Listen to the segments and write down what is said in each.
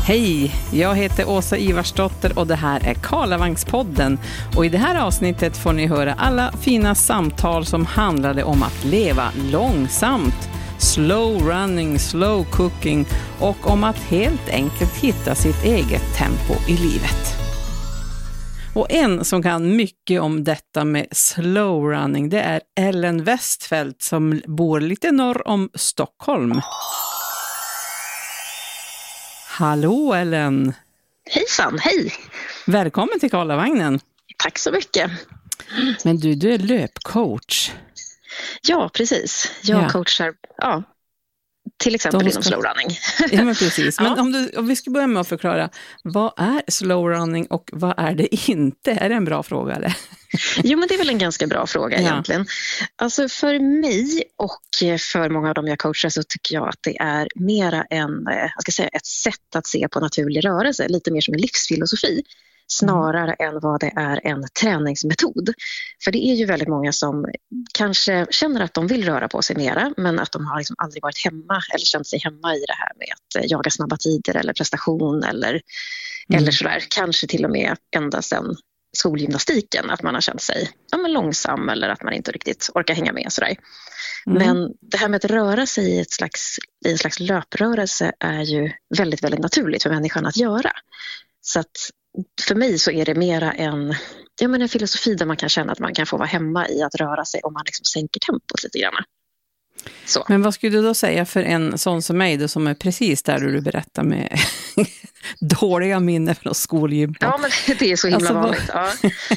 Hej, jag heter Åsa Ivarsdotter och det här är Karlavagnspodden. Och i det här avsnittet får ni höra alla fina samtal som handlade om att leva långsamt, slow running, slow cooking och om att helt enkelt hitta sitt eget tempo i livet. Och en som kan mycket om detta med slow running, det är Ellen Westfeldt som bor lite norr om Stockholm. Hallå Ellen! Hejsan, hej! Välkommen till Karlavagnen. Tack så mycket. Men du är löpcoach. Ja, precis. Jag coachar, till exempel inom slow running. Ja, men precis. Men om vi ska börja med att förklara, vad är slow running och vad är det inte? Är det en bra fråga eller? Jo, men det är väl en ganska bra fråga egentligen. Alltså för mig och för många av dem jag coachar så tycker jag att det är mera ett sätt att se på naturlig rörelse, lite mer som en livsfilosofi. Snarare än vad det är en träningsmetod. För det är ju väldigt många som kanske känner att de vill röra på sig mera, men att de har liksom aldrig varit hemma eller känt sig hemma i det här med att jaga snabba tider eller prestation eller sådär. Kanske till och med ända sedan skolgymnastiken, att man har känt sig långsam eller att man inte riktigt orkar hänga med sådär. Men det här med att röra sig i en slags löprörelse är ju väldigt, väldigt naturligt för människan att göra. Så att för mig så är det mera en filosofi där man kan känna att man kan få vara hemma i att röra sig om man liksom sänker tempot lite grann. Så. Men vad skulle du då säga för en sån som mig då, som är precis där du berättar med dåliga minnen från skolgym? Ja, men det är så himla vanligt. Ja.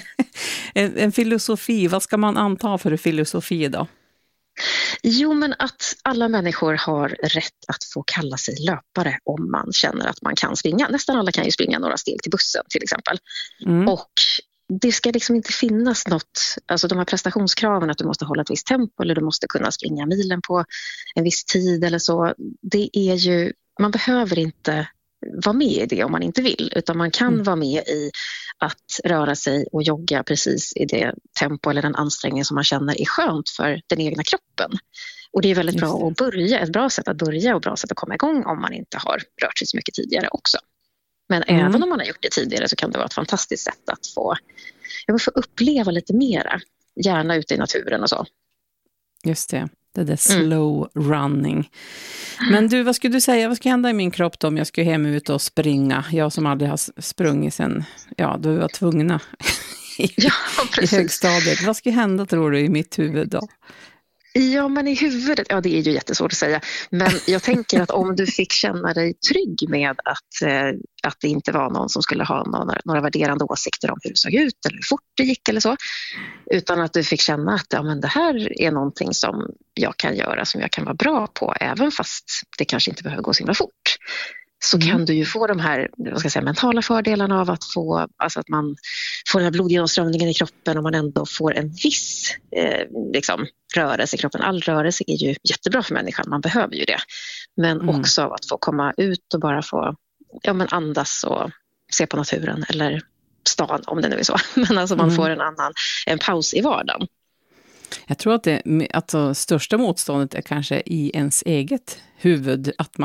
En filosofi, vad ska man anta för filosofi då? Jo, men att alla människor har rätt att få kalla sig löpare om man känner att man kan springa. Nästan alla kan ju springa några steg till bussen till exempel. Och det ska liksom inte finnas något, alltså de här prestationskraven att du måste hålla ett visst tempo eller du måste kunna springa milen på en viss tid eller så. Det är ju, man behöver inte vara med i det om man inte vill, utan man kan vara med i att röra sig och jogga precis i det tempo eller den ansträngning som man känner är skönt för den egna kroppen. Och det är väldigt bra att börja, ett bra sätt att börja och bra sätt att komma igång om man inte har rört sig så mycket tidigare också. Men även om man har gjort det tidigare så kan det vara ett fantastiskt sätt att få uppleva lite mera, gärna ute i naturen och så. Just det. Det där slow running. Men du, vad skulle du säga? Vad ska hända i min kropp då om jag ska hem ut och springa? Jag som aldrig har sprungit sen, du var tvungna i högstadiet. Vad ska hända tror du i mitt huvud då? Ja, men i huvudet, det är ju jättesvårt att säga. Men jag tänker att om du fick känna dig trygg med att det inte var någon som skulle ha några värderande åsikter om hur det såg ut eller hur fort det gick eller så. Utan att du fick känna att det här är någonting som jag kan göra, som jag kan vara bra på, även fast det kanske inte behöver gå så himla fort. Så kan du ju få de här mentala fördelarna av att få, alltså att man får den här blodgenomströmningen i kroppen och man ändå får en viss rörelse i kroppen. All rörelse är ju jättebra för människan, man behöver ju det. Men också att få komma ut och bara få andas och se på naturen eller stan om det nu är så. Men alltså man får en paus i vardagen. Jag tror att största motståndet är kanske i ens eget huvud, att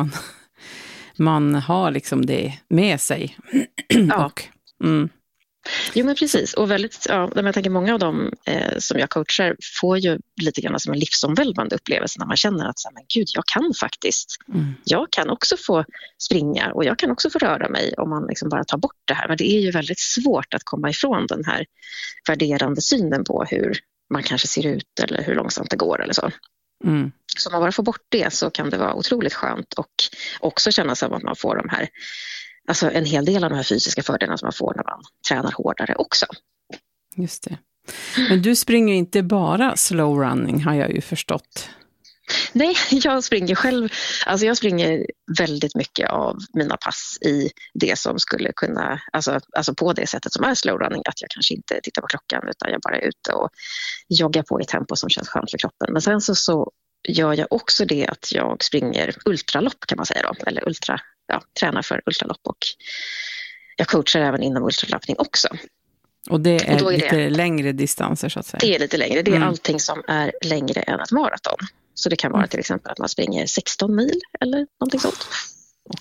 man har liksom det med sig. Jo, men precis. Och jag tänker många av dem som jag coachar får ju lite grann som en livsomvälvande upplevelse när man känner att jag kan faktiskt. Jag kan också få springa och jag kan också få röra mig om man liksom bara tar bort det här. Men det är ju väldigt svårt att komma ifrån den här värderande synen på hur man kanske ser ut eller hur långsamt det går eller så. Så om man bara får bort det så kan det vara otroligt skönt och också känna som att man får de här, alltså en hel del av de här fysiska fördelarna som man får när man tränar hårdare också. Just det. Men du springer inte bara slow running, har jag ju förstått. Nej, jag springer själv. Alltså jag springer väldigt mycket av mina pass i det som skulle kunna, alltså på det sättet som är slow running, att jag kanske inte tittar på klockan utan jag bara är ute och joggar på i tempo som känns skönt för kroppen. Men sen så gör jag också det att jag springer ultralopp kan man säga då, eller tränar för ultralopp och jag coachar även inom ultralöpning också. Och det är lite längre distanser så att säga? Det är lite längre, det är allting som är längre än ett maraton. Så det kan vara till exempel att man springer 16 mil eller någonting sånt.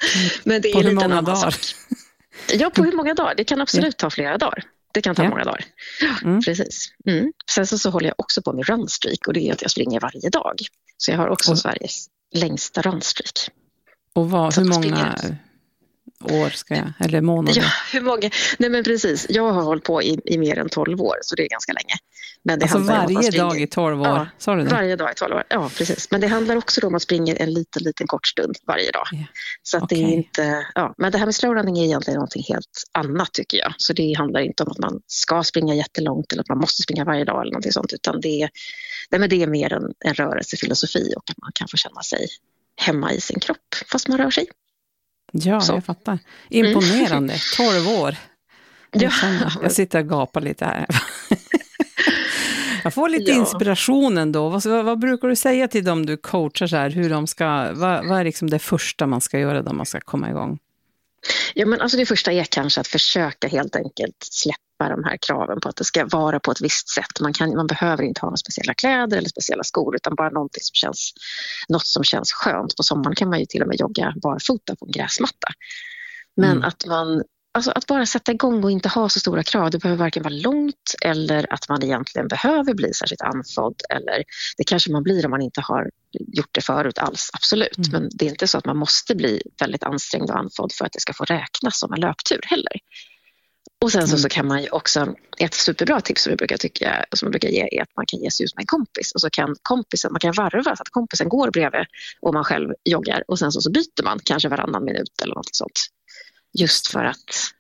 Men det är på hur lite en många annan dagar? sak. Ja, på hur många dagar? Det kan absolut ta flera dagar. Det kan ta många dagar. Ja, precis. Sen så håller jag också på med runstreak och det är att jag springer varje dag. Så jag har också Sveriges längsta runstreak. Och hur många år ska jag, eller månader? Ja, hur många? Nej men precis, jag har hållit på i mer än 12 år så det är ganska länge. Men det alltså varje springer, dag i 12 år? Ja, sa du det? Varje dag i 12 år, ja precis. Men det handlar också om att springa en liten kort stund varje dag. Yeah. Så att det är inte, men det här med slowrunning är egentligen någonting helt annat tycker jag. Så det handlar inte om att man ska springa jättelångt eller att man måste springa varje dag eller någonting sånt. Utan det är mer en rörelsefilosofi och att man kan få känna sig hemma i sin kropp fast man rör sig. Ja, jag fattar. Imponerande. 12 år. Jag sitter och gapar lite här. Jag får lite inspiration ändå. Vad brukar du säga till dem du coachar så här? Hur de ska, vad är liksom det första man ska göra då man ska komma igång? Ja, men alltså det första är kanske att försöka helt enkelt släppa de här kraven på att det ska vara på ett visst sätt. Man behöver inte ha några speciella kläder eller speciella skor utan bara något som känns skönt. På sommaren kan man ju till och med jogga barfota på en gräsmatta. Men att bara sätta igång och inte ha så stora krav. Det behöver varken vara långt eller att man egentligen behöver bli särskilt andfådd. Eller det kanske man blir om man inte har gjort det förut alls, absolut. Men det är inte så att man måste bli väldigt ansträngd och andfådd för att det ska få räknas som en löptur heller. Och sen så kan man ju också, ett superbra tips som jag brukar ge är att man kan ge sig ut med en kompis. Och så kan man kan varva så att kompisen går bredvid och man själv joggar. Och sen så byter man kanske varannan minut eller något sånt. Just för att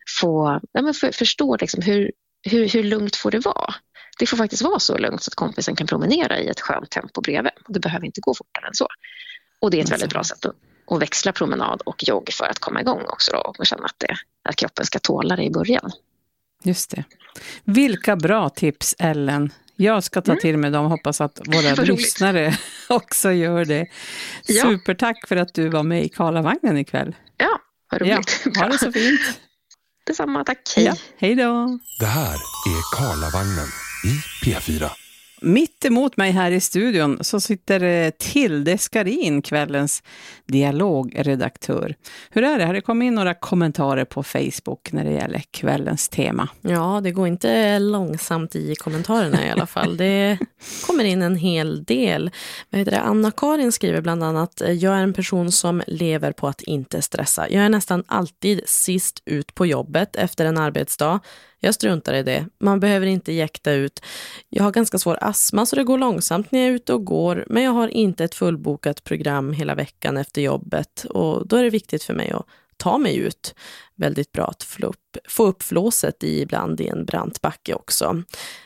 förstå liksom hur lugnt får det vara. Det får faktiskt vara så lugnt så att kompisen kan promenera i ett skönt tempo bredvid. Det behöver inte gå fortare än så. Och det är ett väldigt bra sätt att växla promenad och jogg för att komma igång också då, och känna att kroppen ska tåla det i början. Just det. Vilka bra tips, Ellen. Jag ska ta till mig dem och hoppas att våra lyssnare också gör det. Ja. Supertack för att du var med i Karlavagnen ikväll. Ja, vad roligt. Ja, ha det så fint. Detsamma, tack. Hej. Ja, hej då. Det här är Karlavagnen i P4. Mitt emot mig här i studion så sitter Tilde Skarin, kvällens dialogredaktör. Hur är det? Har det kommit in några kommentarer på Facebook när det gäller kvällens tema? Ja, det går inte långsamt i kommentarerna i alla fall. Det kommer in en hel del. Anna-Karin skriver bland annat: jag är en person som lever på att inte stressa. Jag är nästan alltid sist ut på jobbet efter en arbetsdag. Jag struntar i det. Man behöver inte jäkta ut. Jag har ganska svår astma så det går långsamt när jag är ute och går. Men jag har inte ett fullbokat program hela veckan efter jobbet. Och då är det viktigt för mig att ta mig ut. Väldigt bra att få upp flåset ibland i en brant backe också.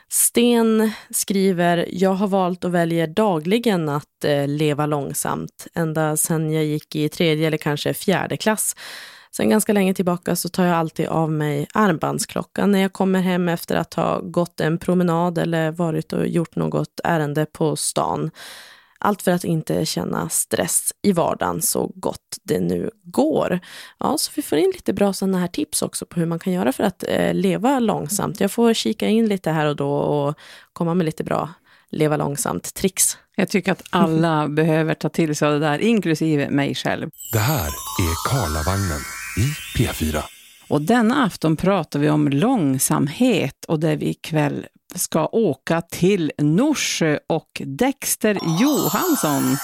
Sten skriver: jag har valt och väljer dagligen att leva långsamt. Ända sedan jag gick i 3:e eller kanske 4:e klass. Sen ganska länge tillbaka så tar jag alltid av mig armbandsklockan när jag kommer hem efter att ha gått en promenad eller varit och gjort något ärende på stan. Allt för att inte känna stress i vardagen så gott det nu går. Ja, så vi får in lite bra sådana här tips också på hur man kan göra för att leva långsamt. Jag får kika in lite här och då och komma med lite bra leva långsamt tricks. Jag tycker att alla behöver ta till sig av det där, inklusive mig själv. Det här är Karlavagnen i P4. Och denna afton pratar vi om långsamhet och där vi ikväll ska åka till Norsjö och Dexter Johansson.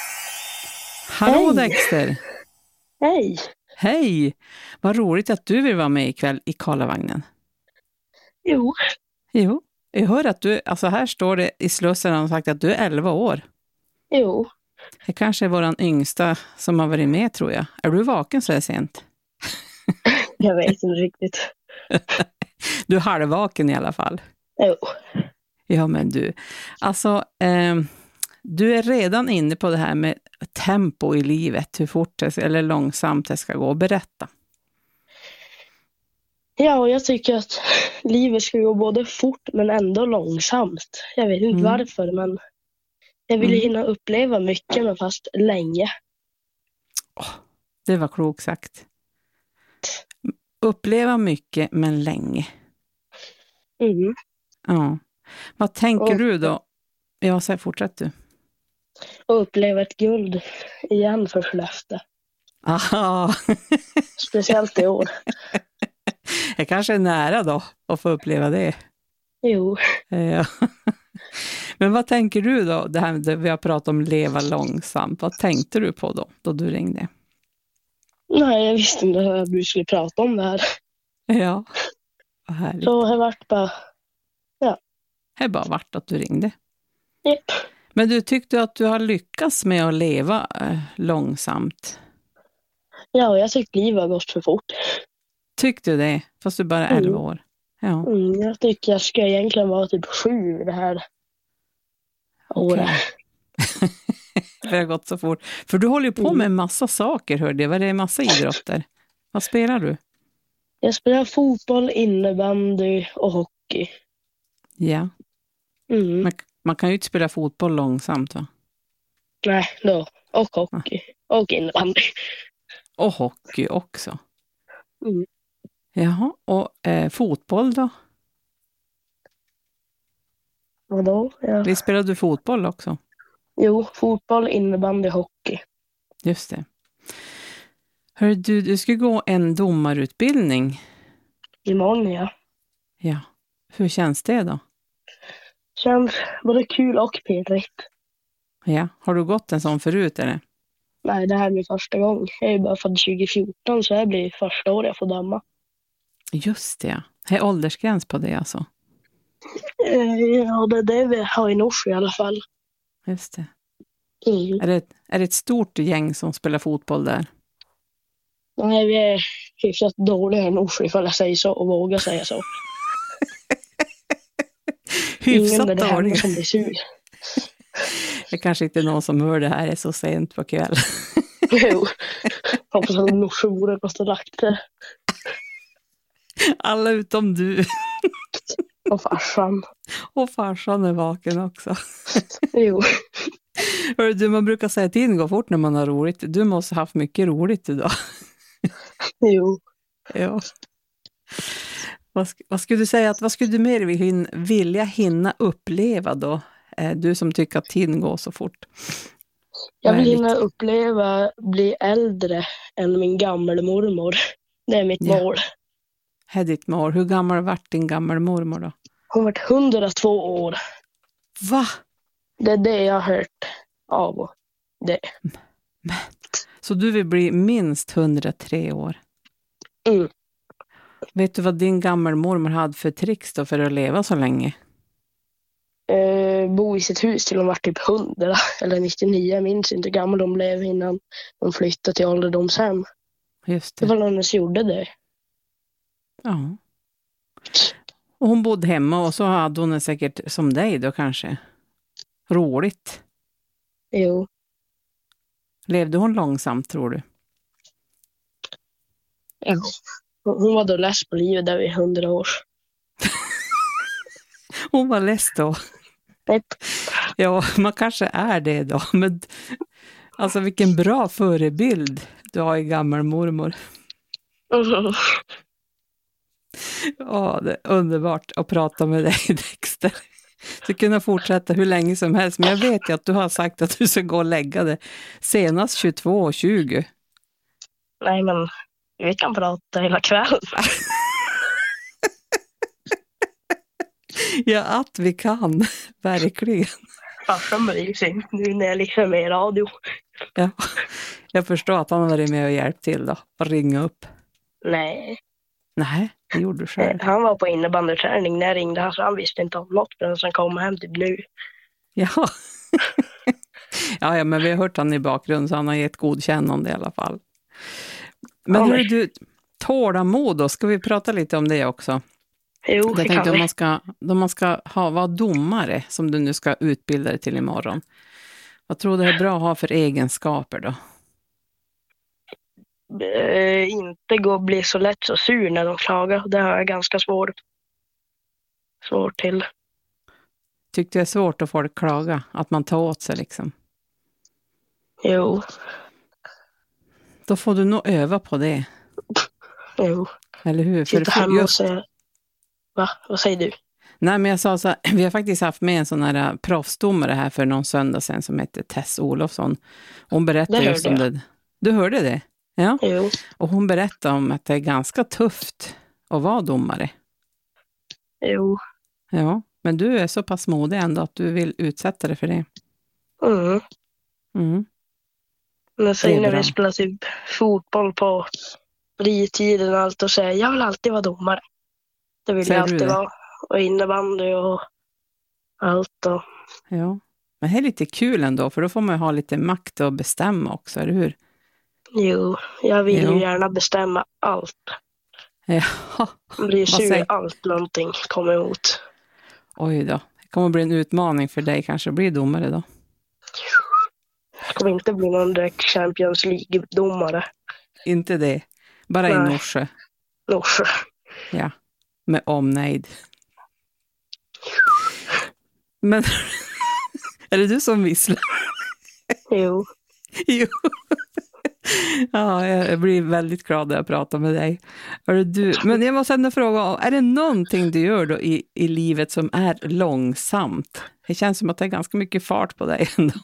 Hallå. Hej. Dexter! Hej! Hej! Vad roligt att du vill vara med ikväll i Karlavagnen. Jo. Jag hör att du, alltså här står det i Slussen och sagt att du är 11 år. Jo. Det kanske är våran yngsta som har varit med, tror jag. Är du vaken så här sent? Jag vet inte riktigt. Du är halvvaken i alla fall. Jo. Ja, men du. Alltså, du är redan inne på det här med tempo i livet. Hur fort eller långsamt det ska gå. Berätta. Ja, och jag tycker att livet ska gå både fort men ändå långsamt. Jag vet inte varför, men jag vill hinna uppleva mycket men fast länge. Det var klokt sagt. Uppleva mycket men länge. Ja. Vad tänker du då? Ja, så fortsätt du. Och uppleva ett guld igen för Skellefteå. Aha. Speciellt i år. Jag kanske är nära då att få uppleva det. Jo. Ja. Men vad tänker du då? Det här vi har pratat om leva långsamt. Vad tänkte du på då du ringde? Nej, jag visste inte att du skulle prata om det här. Ja, vad härligt. Så har varit bara... Det har bara varit att du ringde. Yep. Men du tyckte att du har lyckats med att leva långsamt? Ja, jag tyckte livet har gått för fort. Tyckte du det? Fast du bara är 11 år. Ja. Jag tycker jag ska egentligen vara typ 7 det här året. För det har gått så fort. För du håller ju på med en massa saker, hörde jag. Vad är det, en massa idrotter? Vad spelar du? Jag spelar fotboll, innebandy och hockey. Ja. Man kan ju inte spela fotboll långsamt, va? Nej, då. Och hockey. Och innebandy. Och hockey också. Mm. Jaha, och fotboll då? Vadå? Ja. Vi spelade du fotboll också? Jo, fotboll, innebandy, hockey. Just det. Hör du ska gå en domarutbildning. Imorgon, ja. Ja. Hur känns det då? Känns både kul och pirrigt. Ja. Har du gått en sån förut eller? Nej, det här blir första gången. Jag är bara född 2014 så det blir första året jag får döma. Just det, ja. Det är åldersgräns på det alltså? Ja, det är det vi har i Norsjö i alla fall. Just det. Mm. Är det ett stort gäng som spelar fotboll där? Nej, vi är hyfsat dåliga i Norsjö ifall jag säger så och vågar säga så. Hyfsat ingen där dåliga. Som blir sur. Det kanske inte är någon som hör det här är så sent på kväll. Jo, hoppas att Norsjö vore gått och lagt det. Alla utom du. Och farsan. Och farsan är vaken också. Jo. Hör du, man brukar säga att tiden går fort när man har roligt. Du måste ha haft mycket roligt idag. Jo. Ja. Vad skulle du säga, vad skulle du mer vilja hinna uppleva då? Du som tycker att tiden går så fort. Jag vill hinna uppleva bli äldre än min gamla mormor. Det är mitt mål. Det är ditt mål. Hur gammal har varit din gamla mormor då? Hon har varit 102 år. Va? Det är det jag har hört av det. Men, så du vill bli minst 103 år? Mm. Vet du vad din gamla mormor hade för tricks då för att leva så länge? Bo i sitt hus till de var typ 100 eller 99. Jag minns inte hur gammal de blev innan de flyttade till ålderdomshem. Just det. Det var någon som gjorde det. Ja. Och hon bodde hemma och så hade hon säkert som dig då kanske. Roligt. Jo. Levde hon långsamt tror du? Ja. Hon var då less på livet där vid 100 år. Hon var less då. Yep. Ja, man kanske är det då. Men alltså vilken bra förebild du har i gammal mormor. Ja, det är underbart att prata med dig, Dexter. Du kunna fortsätta hur länge som helst. Men jag vet ju att du har sagt att du ska gå och lägga det senast 22:20. Nej, men vi kan prata hela kvällen. Ja, att vi kan. Verkligen. Farsan bryr sig inte nu när jag liksom är i radio. Ja, jag förstår att han har varit med och hjälpt till då. Och ringa upp. Nej. Nej, det gjorde du själv. Han var på innebandyträning när jag ringde han så han visste inte om något förrän han kom hem typ nu. Ja. Ja, men vi har hört han i bakgrund så han har gett godkännande i alla fall. Men hur är du, tålamod då? Ska vi prata lite om det också? Jo, det kan vi. Om man ska vara domare som du nu ska utbilda dig till imorgon. Vad tror du är bra att ha för egenskaper då? Inte bli så lätt så sur när de klagar. Det har jag ganska svårt till. Tyckte det är svårt att folk klaga? Att man tar åt sig liksom? Jo. Då får du nog öva på det. Jo. Eller hur? Sitta hemma och säga... Va? Vad säger du? Nej, men jag sa så här, vi har faktiskt haft med en sån här proffsdomare här för någon söndag sedan som heter Tess Olofsson. Hon berättade just om det. Du hörde det? Ja, Jo. och hon berättade om att det är ganska tufft att vara domare. Jo. Ja, men du är så pass modig ändå att du vill utsätta dig för det. Mm. Mm. Men sen Det är när bra. vi spelar typ fotboll på fritiden och allt och säger jag vill alltid vara domare. Det vill Säger jag du alltid det? vara. Och innebandy och allt. Och... Ja, men det är lite kul ändå, för då får man ju ha lite makt att bestämma också, eller hur? Jo, jag vill Jo. ju gärna bestämma allt. Ja, Jag blir Vad sur säger- allt någonting kommer emot. oj då. Det kommer bli en utmaning för dig kanske att bli domare då. Det kommer inte bli någon direkt Champions League-domare. Inte det, bara i Nej. Norsjö. Norsjö. Ja, med omnejd. Men är det du som visslar? Jo. Jo. Ja, jag blir väldigt glad när jag pratar med dig. Hörru du, men jag måste ändå fråga, är det någonting du gör då i livet som är långsamt? Det känns som att det är ganska mycket fart på dig ändå.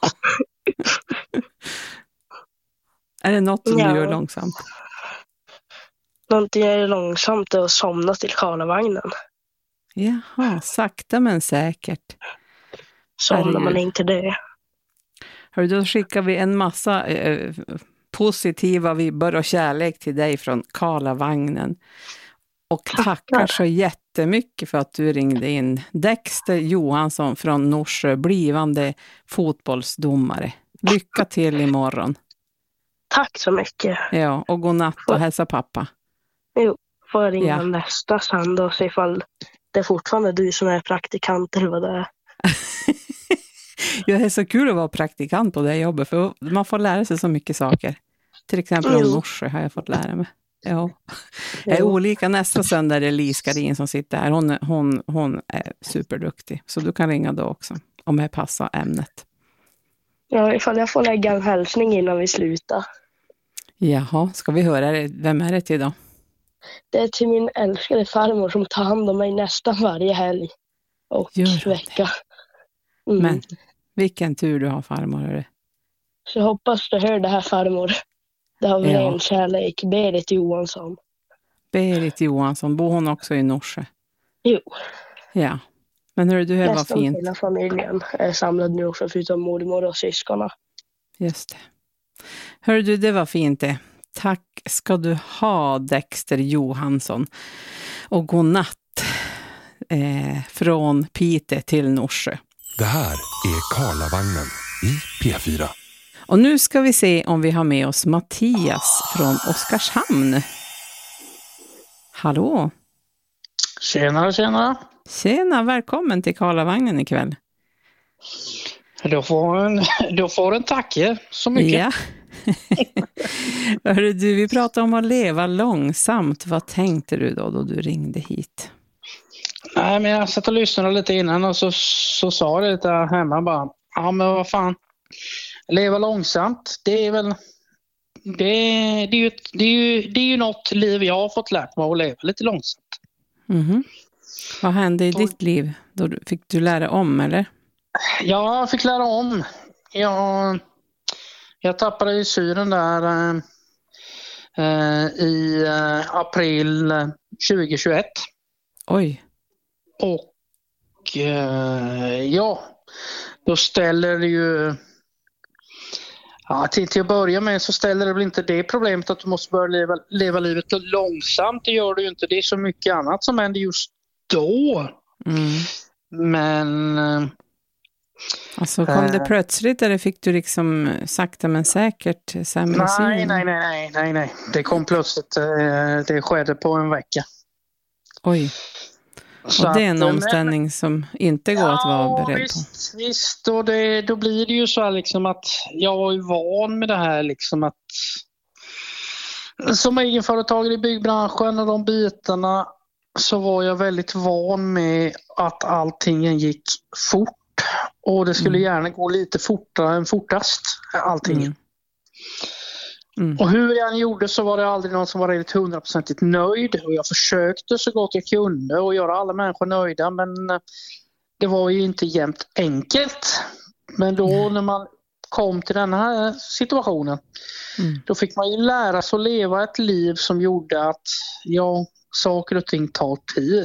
Är det något som du gör långsamt? Någonting är långsamt är att somna till Karlavagnen. Jaha, sakta men säkert. Somnar man Herregud. inte det. Hörru, då skickar vi en massa positiva vibbar och kärlek till dig från Karlavagnen. Och tackar så jättemycket för att du ringde in. Dexter Johansson från Norsjö, blivande fotbollsdomare. Lycka till imorgon. Tack så mycket. Ja, och god natt och hälsa pappa. Jo, får jag ringa Ja. nästa sen då och se ifall det är fortfarande du som är praktikant eller vad det är. Ja, det är så kul att vara praktikant på det jobbet, för man får lära sig så mycket saker. Till exempel om Jo. Norsjö har jag fått lära mig. Ja. Jag är olika. Nästa söndag är det Lis Karin som sitter här. Hon är superduktig. Så du kan ringa då också, om jag passar ämnet. Ja, ifall jag får lägga en hälsning innan vi slutar. Jaha, ska vi höra det? Vem är det till då? Det är till min älskade farmor som tar hand om mig nästan varje helg och Gör hon det? vecka. Mm. Men vilken tur du har, farmor. Hörru. Så jag hoppas du hör det här, farmor. Det har vi Ja. en kärlek. Berit Johansson. Berit Johansson, bor hon också i Norsjö? Jo, Ja. Men hörru, du, här var nästan fint. hela familjen är samlad nu också förutom mormor och syskonen. Just det. Hörru du, det var fint det. Tack ska du ha, Dexter Johansson. Och god natt från Piteå till Norsjö. Det här är Karlavagnen i P4. Och nu ska vi se om vi har med oss Mattias från Oskarshamn. Hallå? Tjena, tjena. Tjena, välkommen till Karlavagnen ikväll. Då får en tacke så mycket. Ja. Hörru du, vi pratar om att leva långsamt. Vad tänkte du då du ringde hit? Nej, men jag satt och lyssnade lite innan och så sa det där hemma bara, ja men vad fan, leva långsamt, det är väl, det är ju något liv jag har fått lärt mig att leva lite långsamt. Mhm. Vad hände i ditt liv? Fick du lära om, eller? Jag fick lära om. Jag tappade ju synen där i april 2021. Oj. Och då ställer det ju... Ja, till att börja med så ställer det väl inte det problemet att du måste börja leva livet långsamt. Det gör du ju inte. Det är så mycket annat som händer just då. Mm. Men... Alltså kom det plötsligt eller fick du liksom sakta men säkert sämre syn? Nej. Det kom plötsligt. Det skedde på en vecka. Oj. Så och det är en att, omställning som inte går att vara beredd på. Visst. Och då blir det ju så här liksom att jag var ju van med det här liksom att som egenföretagare i byggbranschen och de bitarna så var jag väldigt van med att allting gick fort. Och det skulle gärna gå lite fortare än fortast, allting. Och hur jag än gjorde så var det aldrig någon som var riktigt 100% nöjd. Och jag försökte så gott jag kunde och göra alla människor nöjda. Men det var ju inte jämt enkelt. Men då när man kom till den här situationen, då fick man ju lära sig att leva ett liv som gjorde att saker och ting tar tid.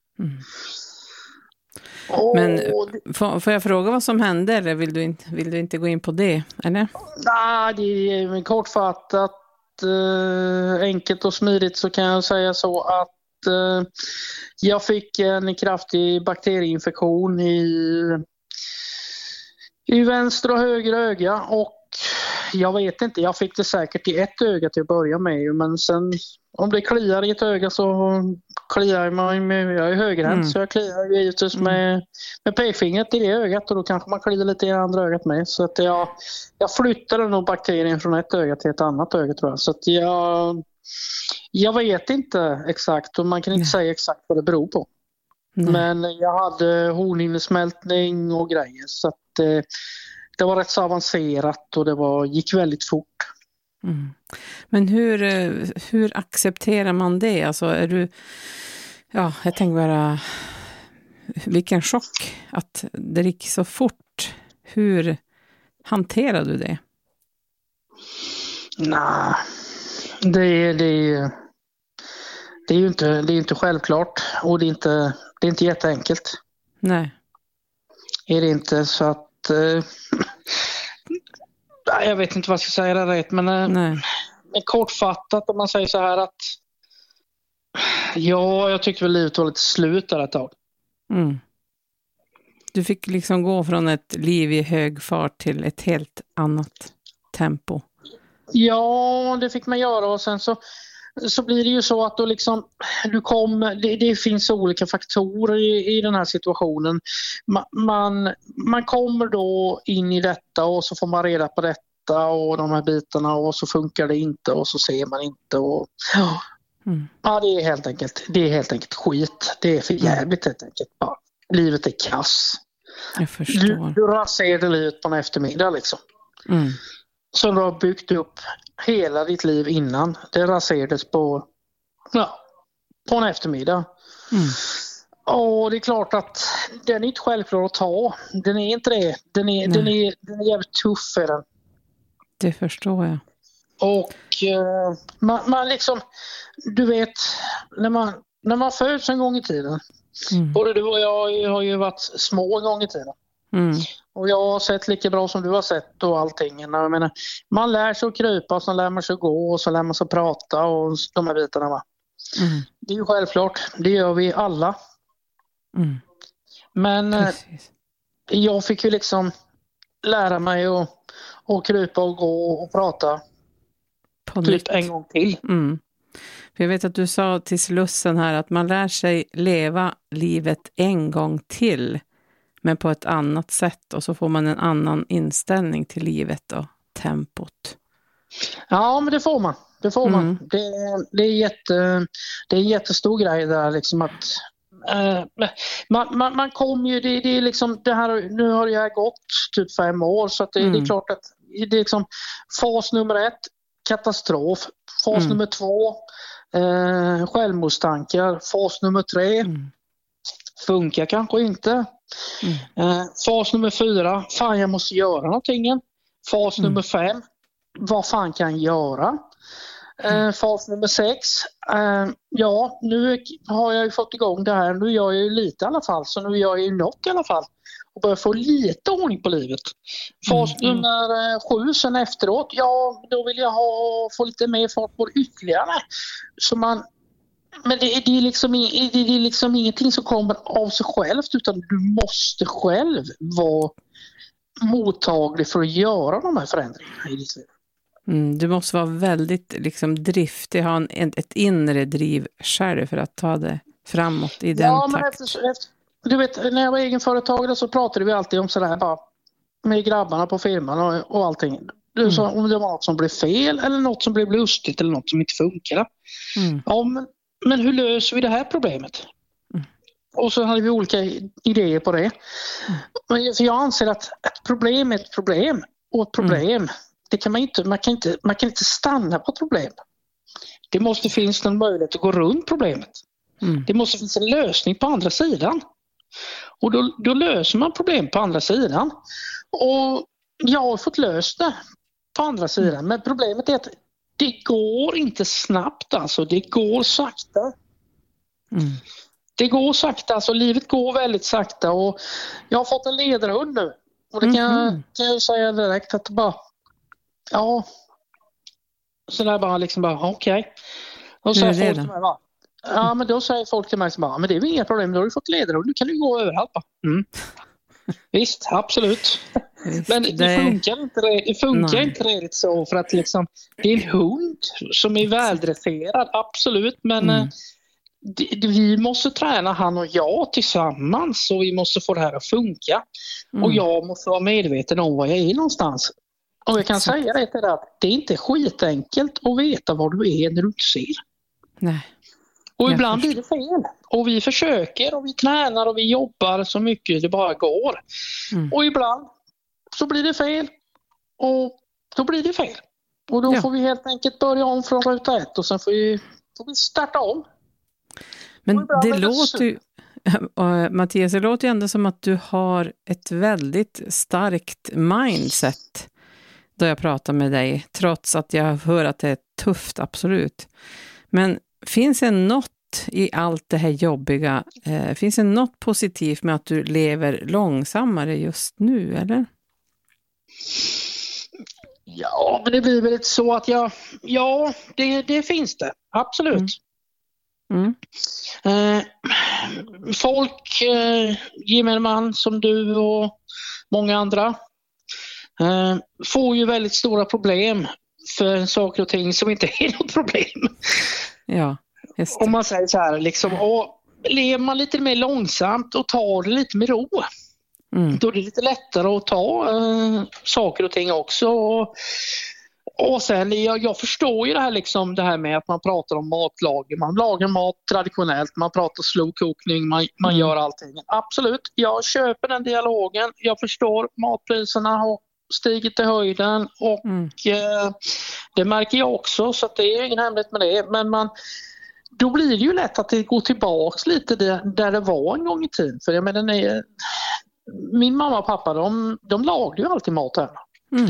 Men får jag fråga vad som hände, eller vill du inte gå in på det, eller? Nej, det är kortfattat, enkelt och smidigt så kan jag säga så att jag fick en kraftig bakterieinfektion i vänster och höger öga, och jag vet inte, jag fick det säkert i ett öga till att börja med, men sen om det kliar i ett öga så kliar man med, jag är högerhänt så jag kliar givetvis med p-fingret i det ögat, och då kanske man kliar lite i det andra ögat med, så att jag flyttade nog bakterien från ett öga till ett annat öga tror jag, så att jag vet inte exakt, och man kan inte säga exakt vad det beror på. Men jag hade hornhinnesmältning och grejer, så att det var rätt så avancerat och det gick väldigt fort. Men hur accepterar man det? Alltså jag tänker bara, vilken chock att det gick så fort. Hur hanterar du det? Nej, det är ju inte självklart, och det är inte jätteenkelt. Nej. Är det inte, så att jag vet inte vad jag ska säga det rätt, men kortfattat om man säger så här att jag tyckte väl livet var lite slut där ett tag. Du fick liksom gå från ett liv i hög fart till ett helt annat tempo. Ja, det fick man göra, och sen så blir det ju så att då liksom, det finns olika faktorer i den här situationen. Man kommer då in i detta, och så får man reda på detta och de här bitarna, och så funkar det inte, och så ser man inte, och ja, det är helt enkelt skit. Det är för jävligt helt enkelt. Ja, livet är kass. Jag förstår. Du raserar livet på en eftermiddag liksom. Som du har byggt upp hela ditt liv innan. Det raserades på en eftermiddag. Och det är klart att den är inte självklar att ta. Den är inte det. Den är jävligt tuff för den. Det förstår jag. Och man liksom, du vet, när man föds en gång i tiden. Både du och jag har ju varit små en gång i tiden. Och jag har sett lika bra som du har sett och allting. Jag menar, man lär sig att krypa, och så lär man sig att gå, och så lär man sig att prata och de här bitarna, va? Det är ju självklart, det gör vi alla. Men jag fick ju liksom lära mig att krypa och gå och prata på typ en gång till. För jag vet att du sa till Slussen här att man lär sig leva livet en gång till, men på ett annat sätt, och så får man en annan inställning till livet och tempot. Ja, men det får man. Det är en jättestor grej där liksom, att man kommer ju, det är liksom det här, nu har jag gått typ 5 år, så att det är klart att det är liksom fas nummer 1, katastrof, fas nummer 2, självmordstankar, fas nummer 3 funkar kanske inte. Fas nummer 4, fan jag måste göra någonting. Fas nummer 5, vad fan kan jag göra? Fas nummer 6, nu har jag ju fått igång det här, nu gör jag ju lite i alla fall, så nu gör jag ju något i alla fall och börjar få lite ordning på livet. Fas nummer 7 sen efteråt, då vill jag få lite mer fart på ytterligare. Så men det är liksom ingenting som kommer av sig självt, utan du måste själv vara mottaglig för att göra de här förändringarna i ditt liv. Du måste vara väldigt liksom driftig, ha ett inre driv själv för att ta det framåt i den takt. Du vet, när jag var egenföretagare så pratade vi alltid om sådär bara med grabbarna på firman och allting. Du sa om det var något som blev fel eller något som blev lustigt eller något som inte funkade. Ja, men hur löser vi det här problemet? Och så hade vi olika idéer på det. Men jag anser att ett problem är ett problem, och ett problem det kan man kan inte stanna på ett problem. Det måste finnas en möjlighet att gå runt problemet. Det måste finnas en lösning på andra sidan. Och då löser man problem på andra sidan. Och jag har fått löst det på andra sidan. Men problemet är att det går inte snabbt, alltså. Det går sakta. Det går sakta, alltså livet går väldigt sakta, och jag har fått en ledarhund nu. Och det kan jag säga direkt att bara, ja, så där bara liksom bara, okej. Och så säger folk till mig bara, ja men då säger folk till mig som bara, men det är väl inga problem, då har du fått ledarhund, nu kan du gå överallt bara. Visst, absolut. Visst, men det funkar inte riktigt så, för att liksom, det är en hund som är väldresserad, absolut, men vi måste träna han och jag tillsammans, och vi måste få det här att funka. Och jag måste vara medveten om var jag är någonstans. Och jag kan säga det till dig att det är inte skitenkelt att veta var du är när du inte ser. Nej. Och ibland blir det fel. Och vi försöker och vi tränar och vi jobbar så mycket det bara går. Och ibland så blir det fel. Och då blir det fel. Och då får vi helt enkelt börja om från ruta 1, och sen får vi starta om. Men det låter ju, Mattias, det låter ju ändå som att du har ett väldigt starkt mindset då jag pratar med dig, trots att jag hör att det är tufft, absolut. Men finns det något i allt det här jobbiga, finns det något positivt med att du lever långsammare just nu, eller? Ja, men det blir väl så att det finns det, absolut. Folk, gemene man som du och många andra, får ju väldigt stora problem för saker och ting som inte är något problem. Ja, just det. Om man säger så här liksom, och lever man lite mer långsamt och tar det lite med ro, då är det lite lättare att ta saker och ting också. Och sen, jag förstår ju det här liksom, det här med att man pratar om matlagning. Man lagar mat traditionellt, man pratar slowkokning, man gör allting. Absolut, jag köper den dialogen. Jag förstår, matpriserna har stigit i höjden, och det märker jag också, så att det är ingen hemlighet med det. Men då blir det ju lätt att det går tillbaks lite där det var en gång i tiden. För jag menar, min mamma och pappa, de lagade ju alltid mat hemma.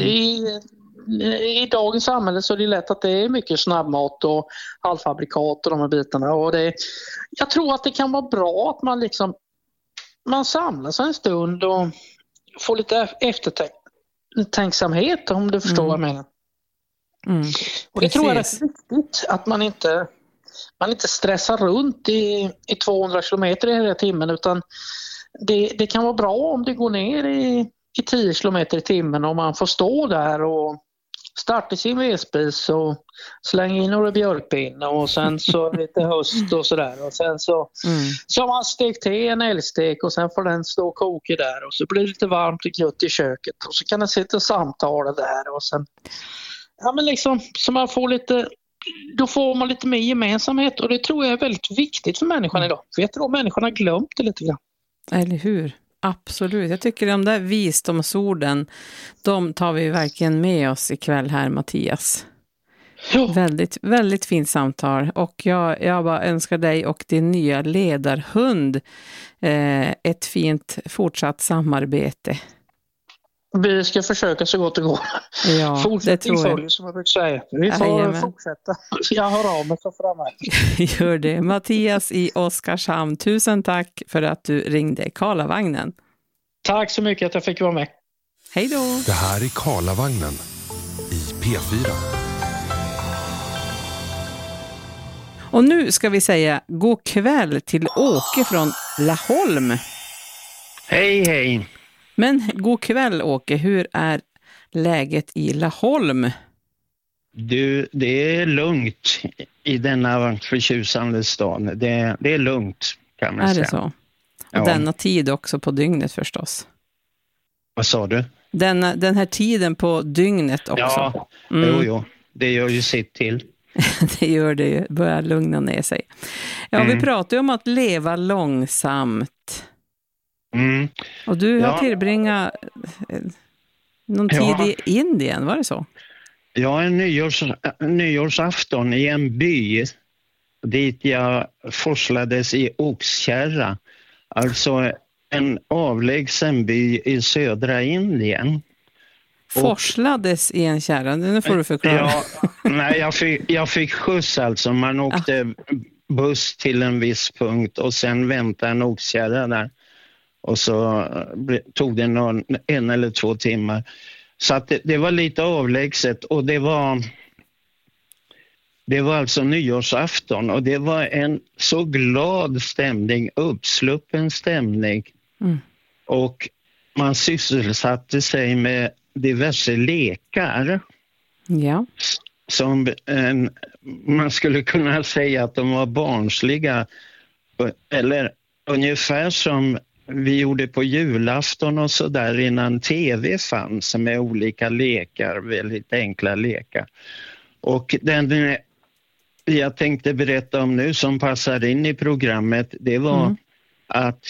I dagens samhälle så är det lätt att det är mycket snabbmat och halvfabrikat och de här bitarna. Och jag tror att det kan vara bra att man samlas en stund och får lite eftertänksamhet, om du förstår vad jag menar. Och det tror jag är rätt viktigt, att man inte stressar runt i 200 kilometer i hela timmen, utan det kan vara bra om det går ner i 10 kilometer i timmen, och man får stå där och starta sin vedspis och slänga in några björkpinnar, och sen så lite höst och sådär, och sen så har man stekt till en älgstek, och sen får den stå och koka där, och så blir det lite varmt och gött i köket, och så kan den sitta och samtala där, och sen men liksom, så man får lite, då får man lite mer gemensamhet, och det tror jag är väldigt viktigt för människan idag. För jag tror människan har glömt det lite grann. Eller hur? Absolut. Jag tycker de där visdomsorden, de tar vi verkligen med oss ikväll här, Mattias. Ja. Väldigt, väldigt fint samtal. Och jag bara önskar dig och din nya ledarhund ett fint fortsatt samarbete. Vi ska försöka så gott det går. Ja, fortsättning följer, som jag brukar säga. Vi får fortsätta. Jag hör av mig så framåt. Gör det. Mattias i Oskarshamn, tusen tack för att du ringde Karlavagnen. Tack så mycket att jag fick vara med. Hej då. Det här är Karlavagnen i P4. Och nu ska vi säga god kväll till Åke från Laholm. Hej, hej. Men god kväll, Åke. Hur är läget i Laholm? Du, det är lugnt i denna förtjusande stad. Det är lugnt, kan man säga. Är det så? Och denna tid också på dygnet förstås. Vad sa du? Den här tiden på dygnet också. Ja, jo. Det gör ju sitt till. Det gör det ju. Börjar lugna ner sig. Ja, vi pratar ju om att leva långsamt. Och du har tillbringat någon tid i Indien, var det så? Ja, en nyårsafton i en by dit jag forslades i Oxkärra. Alltså en avlägsen by i södra Indien. Forslades i en kärra, nu får du förklara. Ja, nej, jag fick skjuts alltså. Man åkte buss till en viss punkt och sen väntade en oxkärra där. Och så tog det 1 eller 2 timmar. Så att det var lite avlägset och det var alltså nyårsafton och det var en så glad stämning, uppsluppen stämning. Och man sysselsatte sig med diverse lekar. Ja. Som man skulle kunna säga att de var barnsliga. Eller ungefär som vi gjorde på julafton och så där innan tv fanns med olika lekar, väldigt enkla lekar. Och den jag tänkte berätta om nu som passar in i programmet, det var att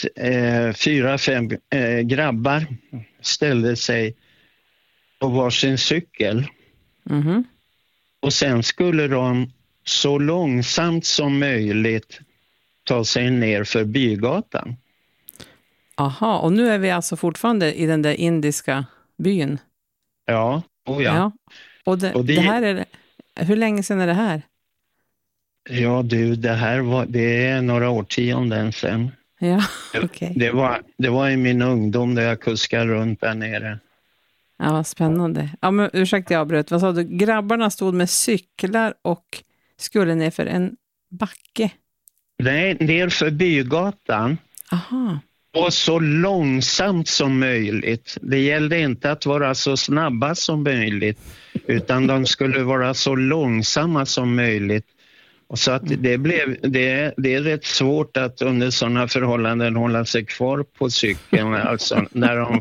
4-5 grabbar ställde sig på varsin cykel. Och sen skulle de så långsamt som möjligt ta sig ner för bygatan. Aha, och nu är vi alltså fortfarande i den där indiska byn. Ja, ja. Och det här är, hur länge sedan är det här? Ja du, det är några årtionden sedan. Ja, okej. Det var i min ungdom där jag kuskade runt där nere. Ja, vad spännande. Ja, men ursäkta jag avbröt. Vad sa du? Grabbarna stod med cyklar och skulle ner för en backe. Nej, ner för bygatan. Aha. Och så långsamt som möjligt. Det gällde inte att vara så snabba som möjligt, utan de skulle vara så långsamma som möjligt. Och så att det är rätt svårt att under sådana förhållanden hålla sig kvar på cykeln, alltså när de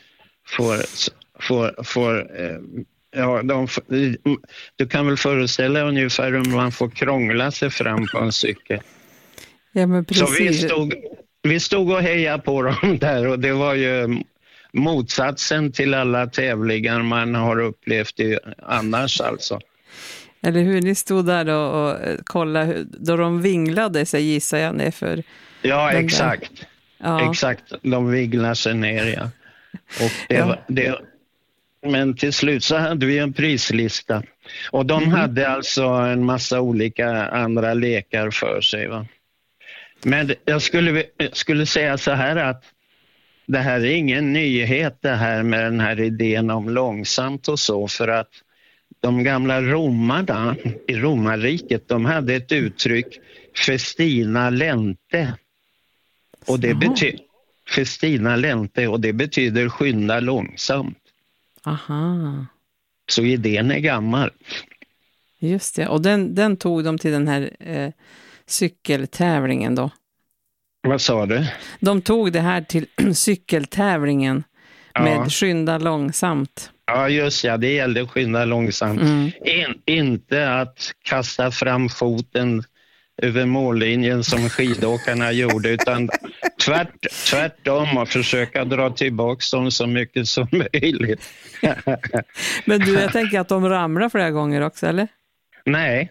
du kan väl föreställa ungefär hur man får krångla sig fram på en cykel. Ja, men precis. Så vi stod och hejade på dem där och det var ju motsatsen till alla tävlingar man har upplevt annars alltså. Eller hur, ni stod där och kollade då de vinglade sig, gissar jag ner för. Ja, exakt. Ja. Exakt, de vinglar sig ner, ja. Och men till slut så hade vi en prislista. Och de hade alltså en massa olika andra lekar för sig, va. Men jag skulle säga så här att det här är ingen nyhet, det här med den här idén om långsamt och så, för att de gamla romarna i romarriket, de hade ett uttryck festina lente. Och det betyder festina lente och det betyder skynda långsamt. Aha. Så idén är gammal. Just det, och den tog de till den här cykeltävlingen då. Vad sa du? De tog det här till cykeltävlingen med skynda långsamt. Ja, just ja, det gällde skynda långsamt. Inte att kasta fram foten över mållinjen som skidåkarna gjorde, utan tvärtom att försöka dra tillbaka dem så mycket som möjligt. Men du, jag tänker att de ramlar flera gånger också, eller? Nej.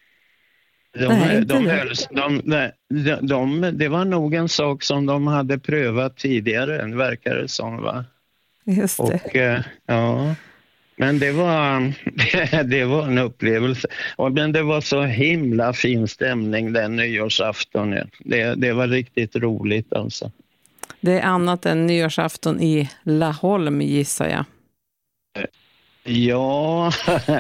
Det var nog en sak som de hade prövat tidigare, verkar det som, va? Just det. Och, men det var en upplevelse. Men det var så himla fin stämning den nyårsafton. Det var riktigt roligt alltså. Det är annat än nyårsafton i Laholm, gissar jag. Ja,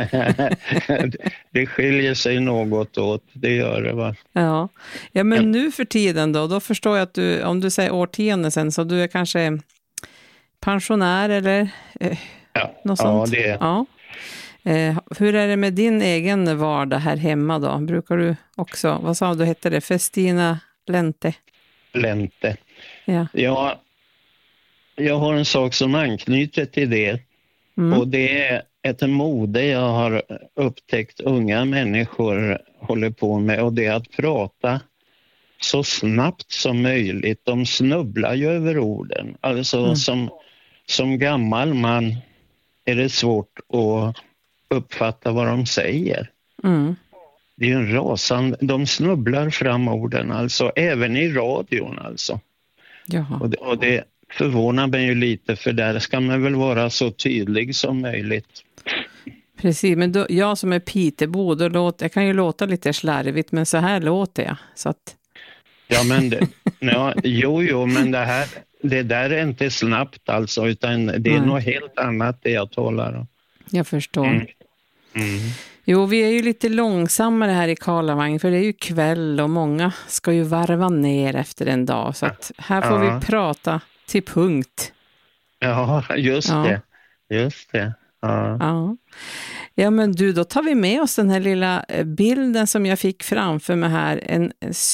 det skiljer sig något åt, det gör det, va? Ja, men nu för tiden då förstår jag att du, om du säger årtionden sen, så du är kanske pensionär eller något sånt? Det är. Ja. Hur är det med din egen vardag här hemma då? Brukar du också, vad sa du hette det? Festina lente? Lente. Ja. Jag har en sak som anknyter till det. Och det är ett mode jag har upptäckt unga människor håller på med, och det är att prata så snabbt som möjligt. De snubblar ju över orden. Alltså som gammal man är det svårt att uppfatta vad de säger. Det är ju en rasande, de snubblar fram orden, alltså även i radion alltså. Jaha. Och förvånar mig ju lite, för där ska man väl vara så tydlig som möjligt. Precis, men då, jag som är Pitebo, jag kan ju låta lite slarvigt, men så här låter jag. Så att... Ja, men men det där är inte snabbt alltså, utan det är något helt annat det jag talar om. Jag förstår. Jo, vi är ju lite långsammare här i Karlavagn, för det är ju kväll och många ska ju varva ner efter en dag. Så att här får vi prata till punkt. Ja, just det. Ja, men du, då tar vi med oss den här lilla bilden som jag fick framför mig här. En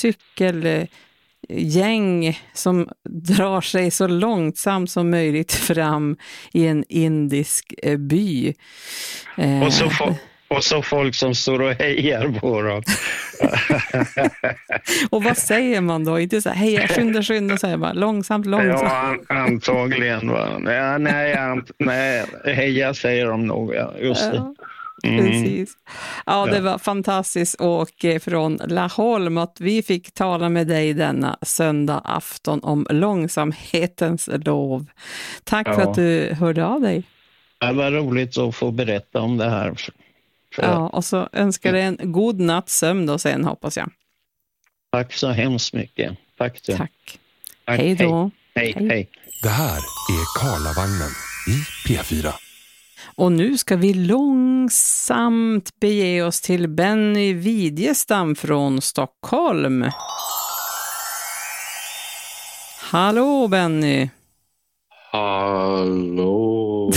cykelgäng som drar sig så långsamt som möjligt fram i en indisk by. Och så folk som står och hejar på dem. Och vad säger man då? Inte så här, heja, skynda, säger man. Långsamt. Ja, antagligen. Va? Ja, nej, heja säger de nog. Ja, just det. Precis. Ja, det var fantastiskt, och från Laholm att vi fick tala med dig denna söndag afton om långsamhetens lov. Tack för att du hörde av dig. Det var roligt att få berätta om det här. Ja, och så önskar dig en god nattsömn då sen, hoppas jag. Tack så hemskt mycket. Tack. Hej då. Hej. Det här är Karlavagnen i P4. Och nu ska vi långsamt bege oss till Benny Widjestam från Stockholm. Hallå Benny. Hallå.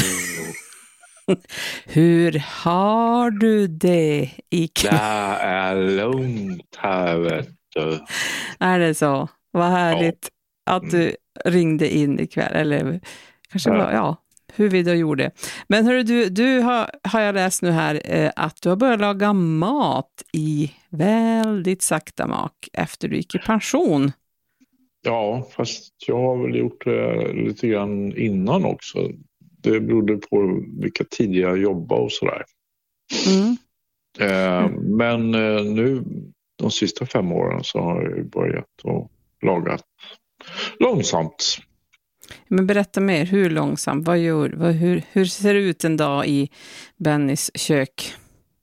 Hur har du det ikväll? Det är lugnt här, vet du. Är det så? Vad härligt att du ringde in ikväll. Eller kanske hur vi då gjorde. Men hörru, du har jag läst nu här att du har börjat laga mat i väldigt sakta mak efter du gick i pension. Ja, fast jag har väl gjort det lite grann innan också. Det berodde på vilka tider jag jobbade och sådär. Men nu, de sista 5 åren, så har jag börjat att laga långsamt. Men berätta mer, hur långsamt? Hur ser det ut en dag i Bennys kök?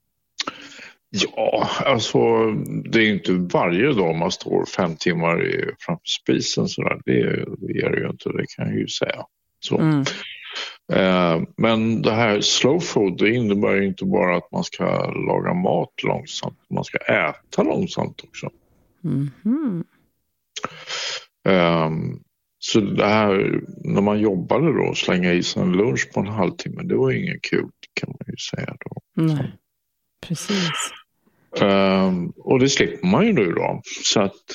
Ja, alltså det är inte varje dag man står 5 timmar framför spisen sådär. Det är det ju inte, det kan jag ju säga. Så. Men det här slow food, det innebär ju inte bara att man ska laga mat långsamt, man ska äta långsamt också. Så det här, när man jobbade då, slänga i sig en lunch på en halvtimme, det var ingen kul, kan man ju säga då. Nej, precis. Och det slipper man ju nu då. Så att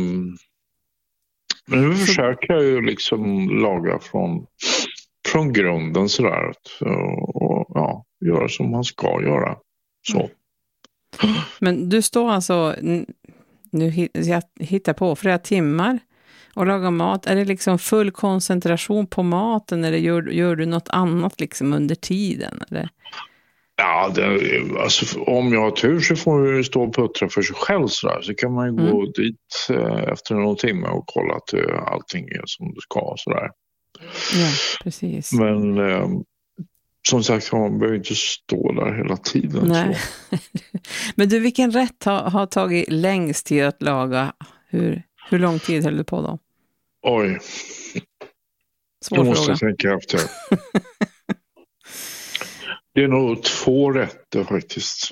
men nu försöker jag ju liksom laga från grunden sådär, och göra som man ska göra. Så. Men du står alltså, nu jag hittar på flera timmar och lagar mat. Är det liksom full koncentration på maten, eller gör du något annat liksom under tiden? Eller? Ja, alltså, om jag har tur så får jag stå och puttra för sig själv sådär. Så kan man ju gå dit efter någon timme och kolla att allting är som det ska sådär. Ja, precis. Men som sagt, man behöver inte stå där hela tiden. Nej. Så. Men du, vilken rätt har tagit längst tid att laga? Hur lång tid höll du på då? Oj. Svår jag måste fråga. tänka efter. Det är nog 2 rätter faktiskt.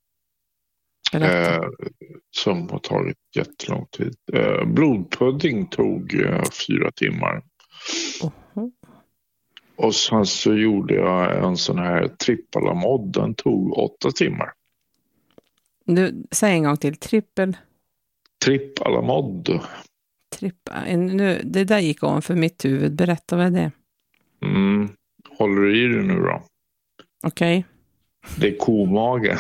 Som har tagit jättelång tid. Blodpudding tog 4 timmar. Och sen så gjorde jag en sån här trippalamodd. Den tog 8 timmar. Du, säg en gång till. Trippalamodd. Det där gick om för mitt huvud. Berätta vad är det? Håller du i det nu då? Okej. Det är komage.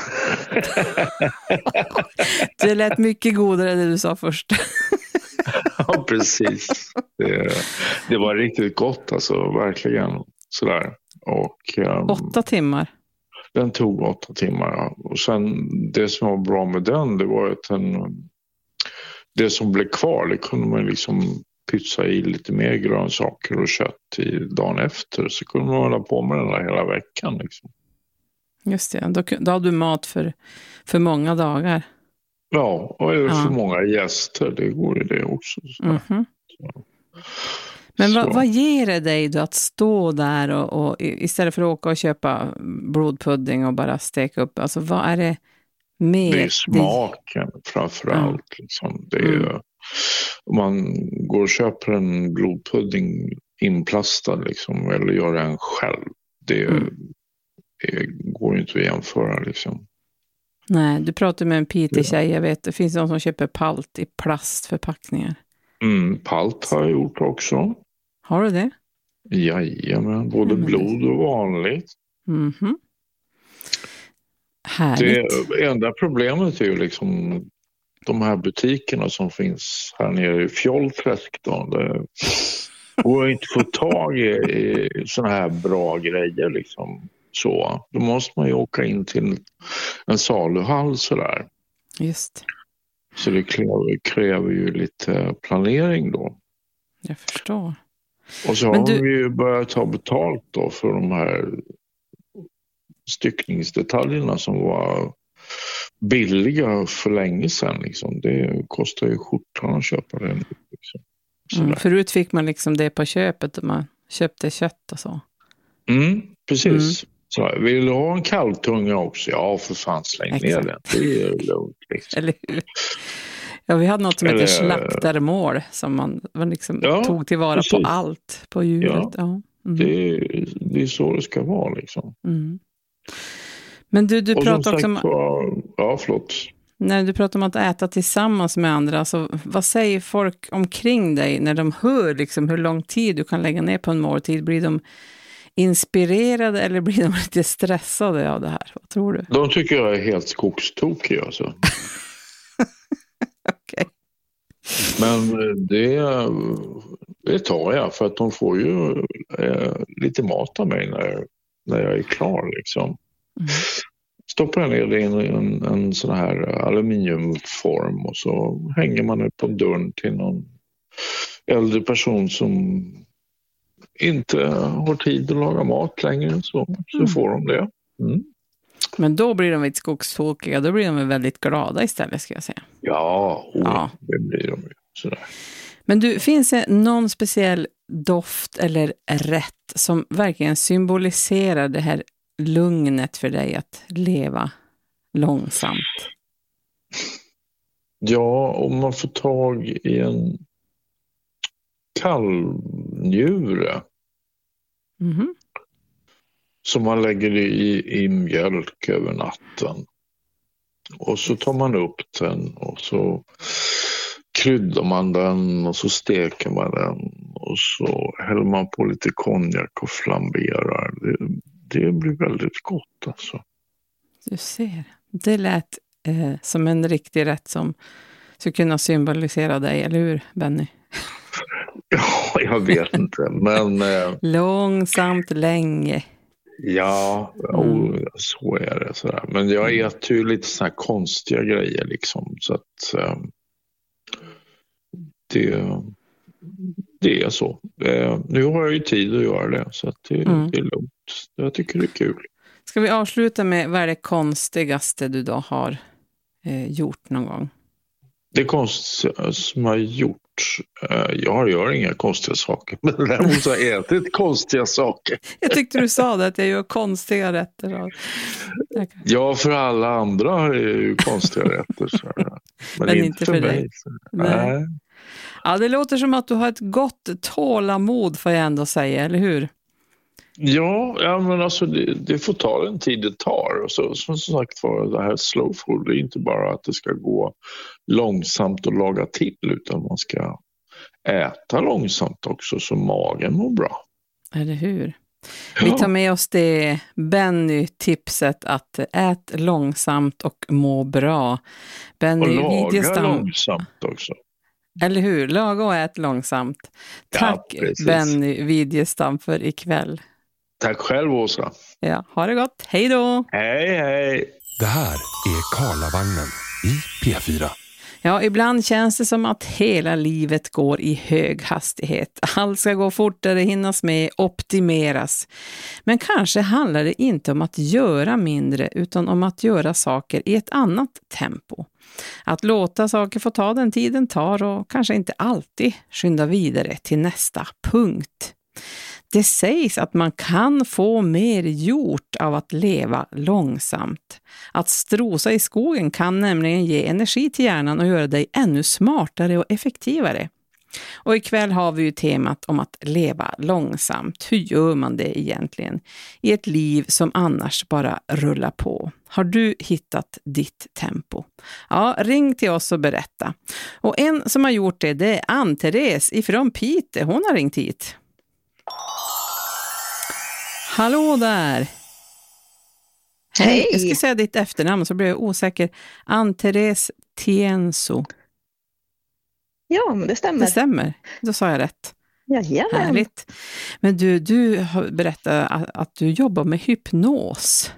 Det lät mycket godare än det du sa först. Ja, precis. Det var riktigt gott, alltså, verkligen. Sådär. Och, 8 timmar? Den tog 8 timmar, ja. Och sen, det som var bra med den, det var att det som blev kvar, det kunde man liksom pytsa i lite mer grönsaker och kött i dagen efter, så kunde man hålla på med den där hela veckan. Liksom. Just det, då har du mat för många dagar. Ja, och för många gäster, det går ju det också. Mm-hmm. Men vad ger det dig då att stå där och istället för att åka och köpa blodpudding och bara steka upp, alltså vad är det mer? Det är smaken framförallt. Liksom. Det är, om man går och köper en blodpudding inplastad liksom, eller gör en själv, det går inte att jämföra liksom. Nej, du pratar med en PT-tjej, jag vet, det finns någon som köper palt i plastförpackningar. Palt har jag gjort också. Har du det? Jajamän, både blod och vanligt. Mm-hmm. Härligt. Det enda problemet är ju liksom de här butikerna som finns här nere i Fjollträsk då. Det går inte få tag i såna här bra grejer liksom. Så, då måste man ju åka in till en saluhall sådär. Just. Så det kräver ju lite planering då. Jag förstår. Och så har vi ju börjat ta betalt då för de här styckningsdetaljerna som var billiga för länge sedan. Liksom. Det kostar ju skjortan att köpa det nu. Liksom. Förut fick man liksom det på köpet och man köpte kött och så. Precis. Så, vill du ha en kalvtunga också? Ja, för fan, släng ner den. Det är lugnt. Liksom. Eller hur? Ja, vi hade något som heter slaktarmål som man liksom tog tillvara på allt på djuret. Ja. Det är så det ska vara liksom. Men du pratar också om... Ja, förlåt. När du pratar om att äta tillsammans med andra, så vad säger folk omkring dig när de hör liksom hur lång tid du kan lägga ner på en måltid? Blir de inspirerade eller blir de lite stressade av det här? Vad tror du? De tycker jag är helt skogstokig alltså. Okej. Men det tar jag för att de får ju lite mat av mig när jag är klar liksom. Stoppar ner det i en sån här aluminiumform och så hänger man upp på dörren till någon äldre person som inte har tid att laga mat längre, så får de det. Men då blir de lite skogstokiga, då blir de väldigt glada istället, ska jag säga. Ja, det blir de ju. Sådär. Men du, finns det någon speciell doft eller rätt som verkligen symboliserar det här lugnet för dig att leva långsamt? Ja, om man får tag i en kalvnjure som man lägger i mjölk över natten. Och så tar man upp den och så kryddar man den och så steker man den och så häller man på lite konjak och flamberar. Det blir väldigt gott alltså. Du ser, det lät som en riktig rätt som skulle kunna symbolisera dig, eller hur, Benny? Ja, jag vet inte, men... Långsamt, länge. Ja, så är det. Sådär. Men jag äter ju lite såna här konstiga grejer liksom, så att det är så. Nu har jag ju tid att göra det, så att det är lugnt. Jag tycker det är kul. Ska vi avsluta med vad är det konstigaste du då har gjort någon gång? Det konstigaste som jag har gjort, jag gör inga konstiga saker, men däremot har jag ätit konstiga saker. Jag tyckte du sa det, att jag gör konstiga rätter. Ja, för alla andra är ju konstiga rätter. Så. Men inte för dig. Nej. Ja, det låter som att du har ett gott tålamod, får jag ändå säga, eller hur? Ja, men alltså det får ta den tid det tar. Och så, som sagt var, det här slow food, det är inte bara att det ska gå långsamt och laga till, utan man ska äta långsamt också så magen mår bra. Eller hur? Ja. Vi tar med oss det Benny-tipset att ät långsamt och må bra. Benny, och laga långsamt också. Eller hur? Laga och ät långsamt. Tack Benny Widjestam för ikväll. Tack själv, Åsa. Ja, ha det gott. Hej då! Hej, hej! Det här är Karlavagnen i P4. Ja, ibland känns det som att hela livet går i hög hastighet. Allt ska gå fortare, hinnas med, optimeras. Men kanske handlar det inte om att göra mindre utan om att göra saker i ett annat tempo. Att låta saker få ta den tiden tar och kanske inte alltid skynda vidare till nästa punkt. Det sägs att man kan få mer gjort av att leva långsamt. Att strosa i skogen kan nämligen ge energi till hjärnan och göra dig ännu smartare och effektivare. Och ikväll har vi ju temat om att leva långsamt. Hur gör man det egentligen i ett liv som annars bara rullar på? Har du hittat ditt tempo? Ja, ring till oss och berätta. Och en som har gjort det är Ann-Therese ifrån Piteå. Hon har ringt hit. Hallå där! Hej! Jag ska säga ditt efternamn så blir jag osäker. Ann-Therese Tienso. Ja, men det stämmer. Det stämmer, då sa jag rätt. Jajamän. Härligt. Men du har berättat att du jobbar med hypnos.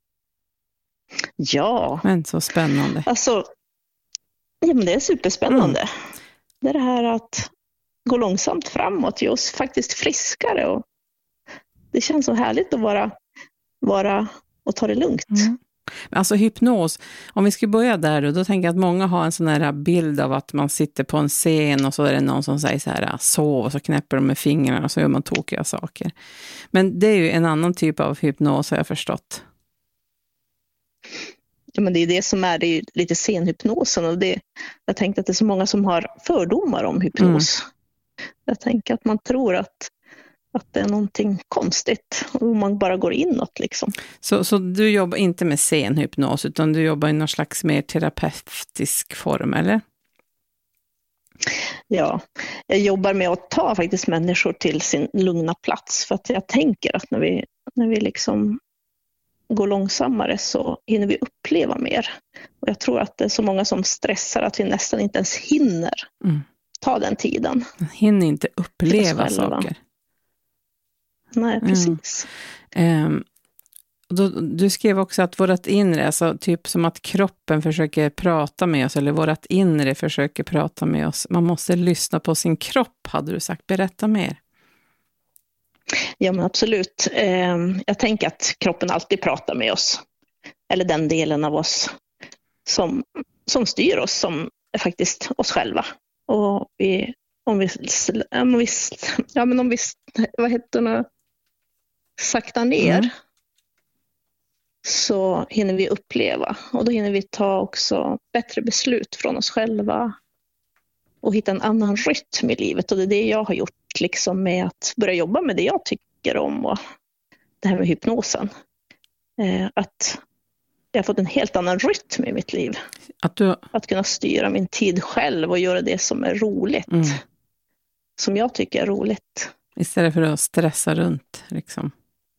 Ja. Men så spännande. Alltså, ja, men det är superspännande. Det är det här att gå långsamt framåt, göra oss faktiskt friskare. Och det känns så härligt att vara och ta det lugnt. Alltså hypnos, om vi ska börja där då tänker jag att många har en sån här bild av att man sitter på en scen och så är det någon som säger så här, sov, och så knäpper de med fingrarna och så gör man tokiga saker. Men det är ju en annan typ av hypnos har jag förstått. Ja, men det är det som är, det är lite scenhypnosen och jag tänkte att det är så många som har fördomar om hypnos. Jag tänker att man tror att det är någonting konstigt och man bara går inåt liksom. Så du jobbar inte med scenhypnos utan du jobbar i någon slags mer terapeutisk form, eller? Ja, jag jobbar med att ta faktiskt människor till sin lugna plats för att jag tänker att när vi liksom går långsammare så hinner vi uppleva mer. Och jag tror att det är så många som stressar att vi nästan inte ens hinner ta den tiden. Hinner inte uppleva saker. Nej, precis. Du skrev också att vårat inre, alltså typ som att kroppen försöker prata med oss eller vårat inre försöker prata med oss. Man måste lyssna på sin kropp, hade du sagt. Berätta mer. Ja, men absolut. Jag tänker att kroppen alltid pratar med oss. Eller den delen av oss som styr oss, som är faktiskt oss själva. Och om vi vad heter det, sakta ner så hinner vi uppleva och då hinner vi ta också bättre beslut från oss själva och hitta en annan rytm i livet. Och det är det jag har gjort liksom, med att börja jobba med det jag tycker om och det här med hypnosen. Att jag har fått en helt annan rytm i mitt liv. Att kunna styra min tid själv och göra det som är roligt. Som jag tycker är roligt. Istället för att stressa runt liksom.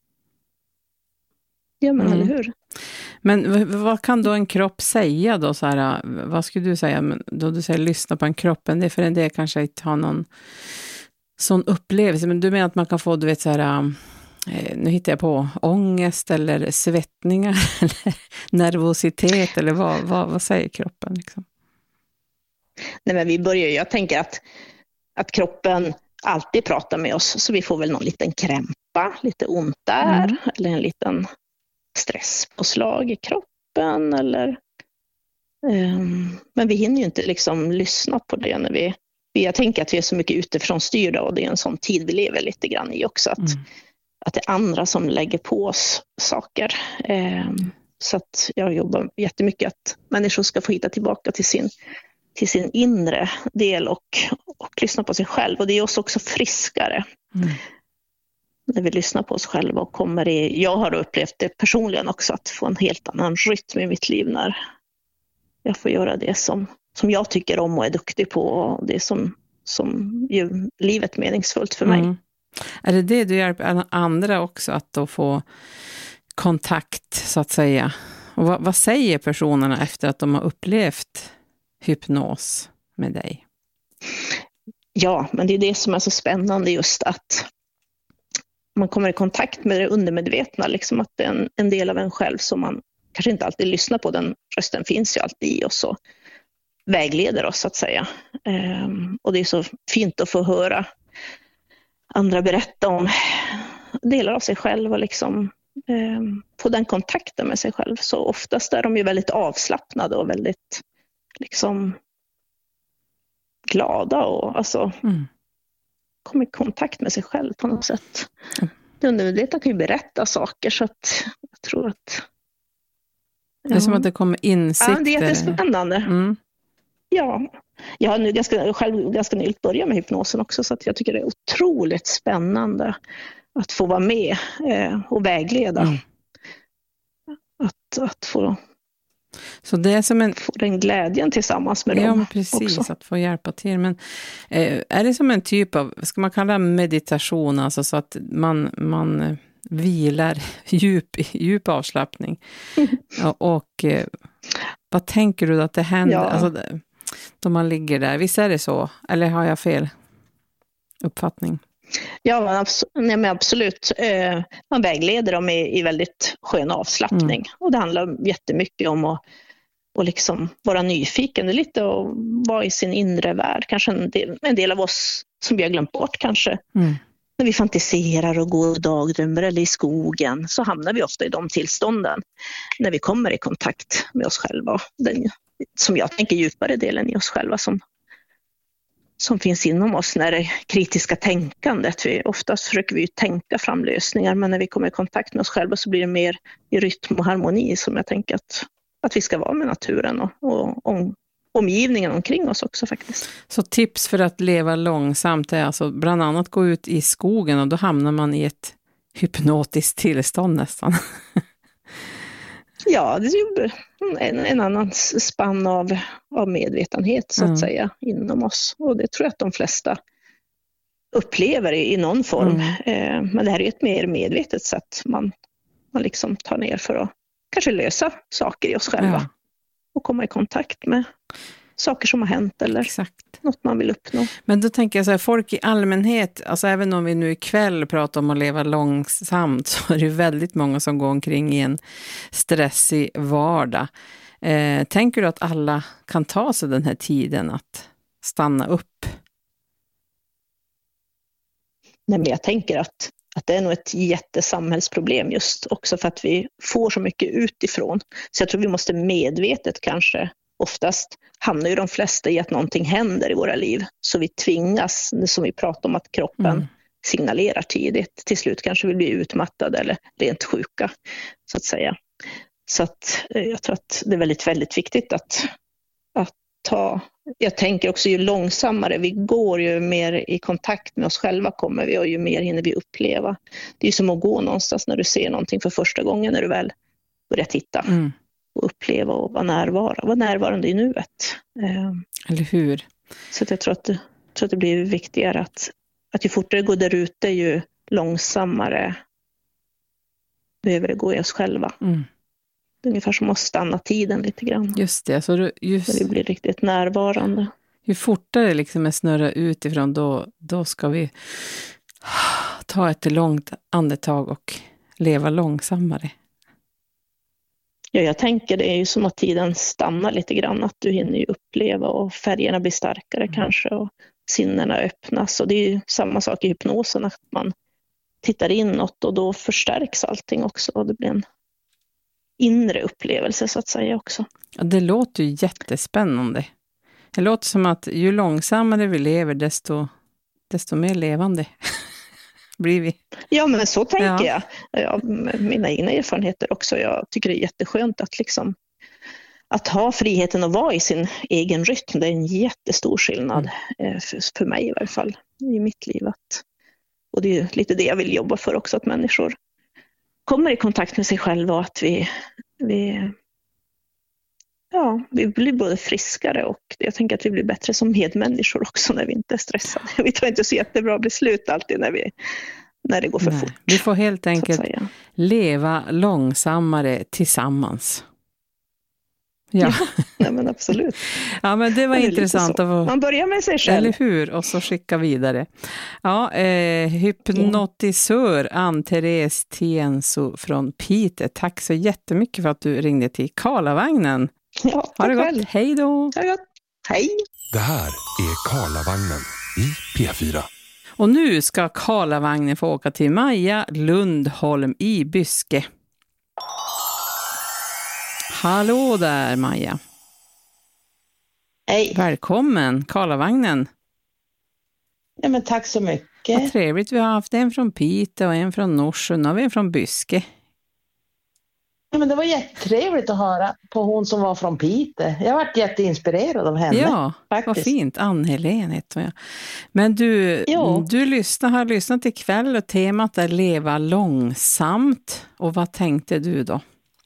Ja, men eller hur? Men vad kan då en kropp säga då? Så här, vad skulle du säga då du säger lyssna på en kroppen? Det är för en del kanske inte har någon sån upplevelse. Men du menar att man kan få, du vet så här, nu hittar jag på ångest eller svettningar eller nervositet eller vad säger kroppen liksom? Nej, men jag tänker att kroppen alltid pratar med oss, så vi får väl någon liten krämpa, lite ont där eller en liten stresspåslag i kroppen eller men vi hinner ju inte liksom lyssna på det när jag tänker att vi är så mycket utifrån styrda och det är en sån tid vi lever lite grann i också att det är andra som lägger på oss saker. Så att jag jobbar jättemycket att människor ska få hitta tillbaka till sin inre del och lyssna på sig själv. Och det är oss också friskare. När vi lyssnar på oss själva och jag har upplevt det personligen också, att få en helt annan rytm i mitt liv när jag får göra det som jag tycker om och är duktig på och det som gör livet meningsfullt för mig. Är det du hjälper andra också att då få kontakt så att säga? Och vad säger personerna efter att de har upplevt hypnos med dig? Ja, men det är det som är så spännande, just att man kommer i kontakt med det undermedvetna, liksom att det är en del av en själv som man kanske inte alltid lyssnar på. Den rösten finns ju alltid i oss. vägleder oss så att säga. Och det är så fint att få höra andra berätta om delar av sig själv och liksom få den kontakten med sig själv. Så oftast är de ju väldigt avslappnade och väldigt liksom glada och alltså kommer i kontakt med sig själv på något sätt. Det undermedvetna kan ju berätta saker så att jag tror att det är som att det kommer insikter. Ja, det är jättespännande. Ja, jag har nu ganska nyligt börjat med hypnosen också så att jag tycker det är otroligt spännande att få vara med och vägleda. Att få, så det är som få den glädjen tillsammans med dem precis, också. Att få hjälpa till. Men är det som en typ av, ska man kalla meditation, alltså så att man vilar djup avslappning? Och vad tänker du att det händer? Ja. Alltså, då man ligger där, visst är det så? Eller har jag fel uppfattning? Ja, men absolut. Man vägleder dem i väldigt skön avslappning. Och det handlar jättemycket om att liksom vara nyfiken lite och vara i sin inre värld. Kanske en del av oss som vi har glömt bort kanske. När vi fantiserar och går och dagdrömmer eller i skogen så hamnar vi ofta i de tillstånden när vi kommer i kontakt med oss själva. Den, som jag tänker, djupare delen i oss själva som finns inom oss när det kritiska tänkandet. Oftast försöker vi tänka fram lösningar, men när vi kommer i kontakt med oss själva så blir det mer i rytm och harmoni som jag tänker att vi ska vara med naturen och omgivningen omkring oss också faktiskt. Så tips för att leva långsamt är alltså bland annat gå ut i skogen och då hamnar man i ett hypnotiskt tillstånd nästan. Ja, det är ju en annan spann av medvetenhet så att säga inom oss. Och det tror jag att de flesta upplever i någon form. Men det här är ett mer medvetet sätt man liksom tar ner för att kanske lösa saker i oss själva. Och komma i kontakt med saker som har hänt eller något man vill uppnå. Men då tänker jag så här, folk i allmänhet, alltså även om vi nu ikväll pratar om att leva långsamt så är det väldigt många som går omkring i en stressig vardag. Tänker du att alla kan ta sig den här tiden att stanna upp? Nej, men jag tänker att det är nog ett jättesamhällsproblem just också för att vi får så mycket utifrån. Så jag tror vi måste medvetet kanske, oftast hamnar ju de flesta i att någonting händer i våra liv. Så vi tvingas, som vi pratar om, att kroppen signalerar tidigt. Till slut kanske vi blir utmattade eller rent sjuka så att säga. Så att jag tror att det är väldigt, väldigt viktigt att ta. Jag tänker också ju långsammare vi går, ju mer i kontakt med oss själva kommer vi och ju mer hinner vi uppleva. Det är ju som att gå någonstans när du ser någonting för första gången när du väl börjar titta och uppleva och vara närvarande i nuet. Eller hur? Så att jag tror att det blir viktigare att ju fortare går där ute ju långsammare behöver det gå i oss själva. Det är ungefär som att stanna tiden lite grann. Just det. Så när vi blir riktigt närvarande. Ju fortare liksom är snurra utifrån då ska vi ta ett långt andetag och leva långsammare. Ja, jag tänker det är ju som att tiden stannar lite grann. Att du hinner ju uppleva och färgerna blir starkare kanske och sinnena öppnas. Och det är ju samma sak i hypnosen att man tittar inåt och då förstärks allting också. Och det blir en inre upplevelse så att säga också. Ja, det låter ju jättespännande. Det låter som att ju långsammare vi lever desto mer levande blir vi. Ja, men så tänker jag. Ja, mina egna erfarenheter också. Jag tycker det är jätteskönt att ha friheten att vara i sin egen rytm. Det är en jättestor skillnad för mig i varje fall i mitt liv. Och det är lite det jag vill jobba för också, att människor kommer i kontakt med sig själva och att vi blir både friskare och jag tänker att vi blir bättre som medmänniskor också när vi inte är stressade. Vi tar inte så jättebra beslut alltid när det går för fort. Vi får helt enkelt leva långsammare tillsammans. Ja, nej, men absolut. Ja, men det var intressant. Man börjar med sig själv. Eller hur? Och så skicka vidare. Ja, hypnotisör Ann-Therese Tienso från Piteå. Tack så jättemycket för att du ringde till Karlavagnen. Ja, ha det gott. Själv. Hej då. Ha det gott. Hej! Det här är Karlavagnen i P4. Och nu ska Karlavagnen få åka till Maja Lundholm i Byske. Hallå där, Maja. Hej. Välkommen, Karlavagnen. Ja, men tack så mycket. Vad trevligt, vi har haft en från Piteå och en från Norsjön och en från Byske. Ja, men det var jättetrevligt att höra på hon som var från Piteå. Jag varit jätteinspirerad av henne. Ja, faktiskt. Vad fint. Ann-Helén heter jag. Men du har lyssnat ikväll och temat är leva långsamt. Och vad tänkte du då?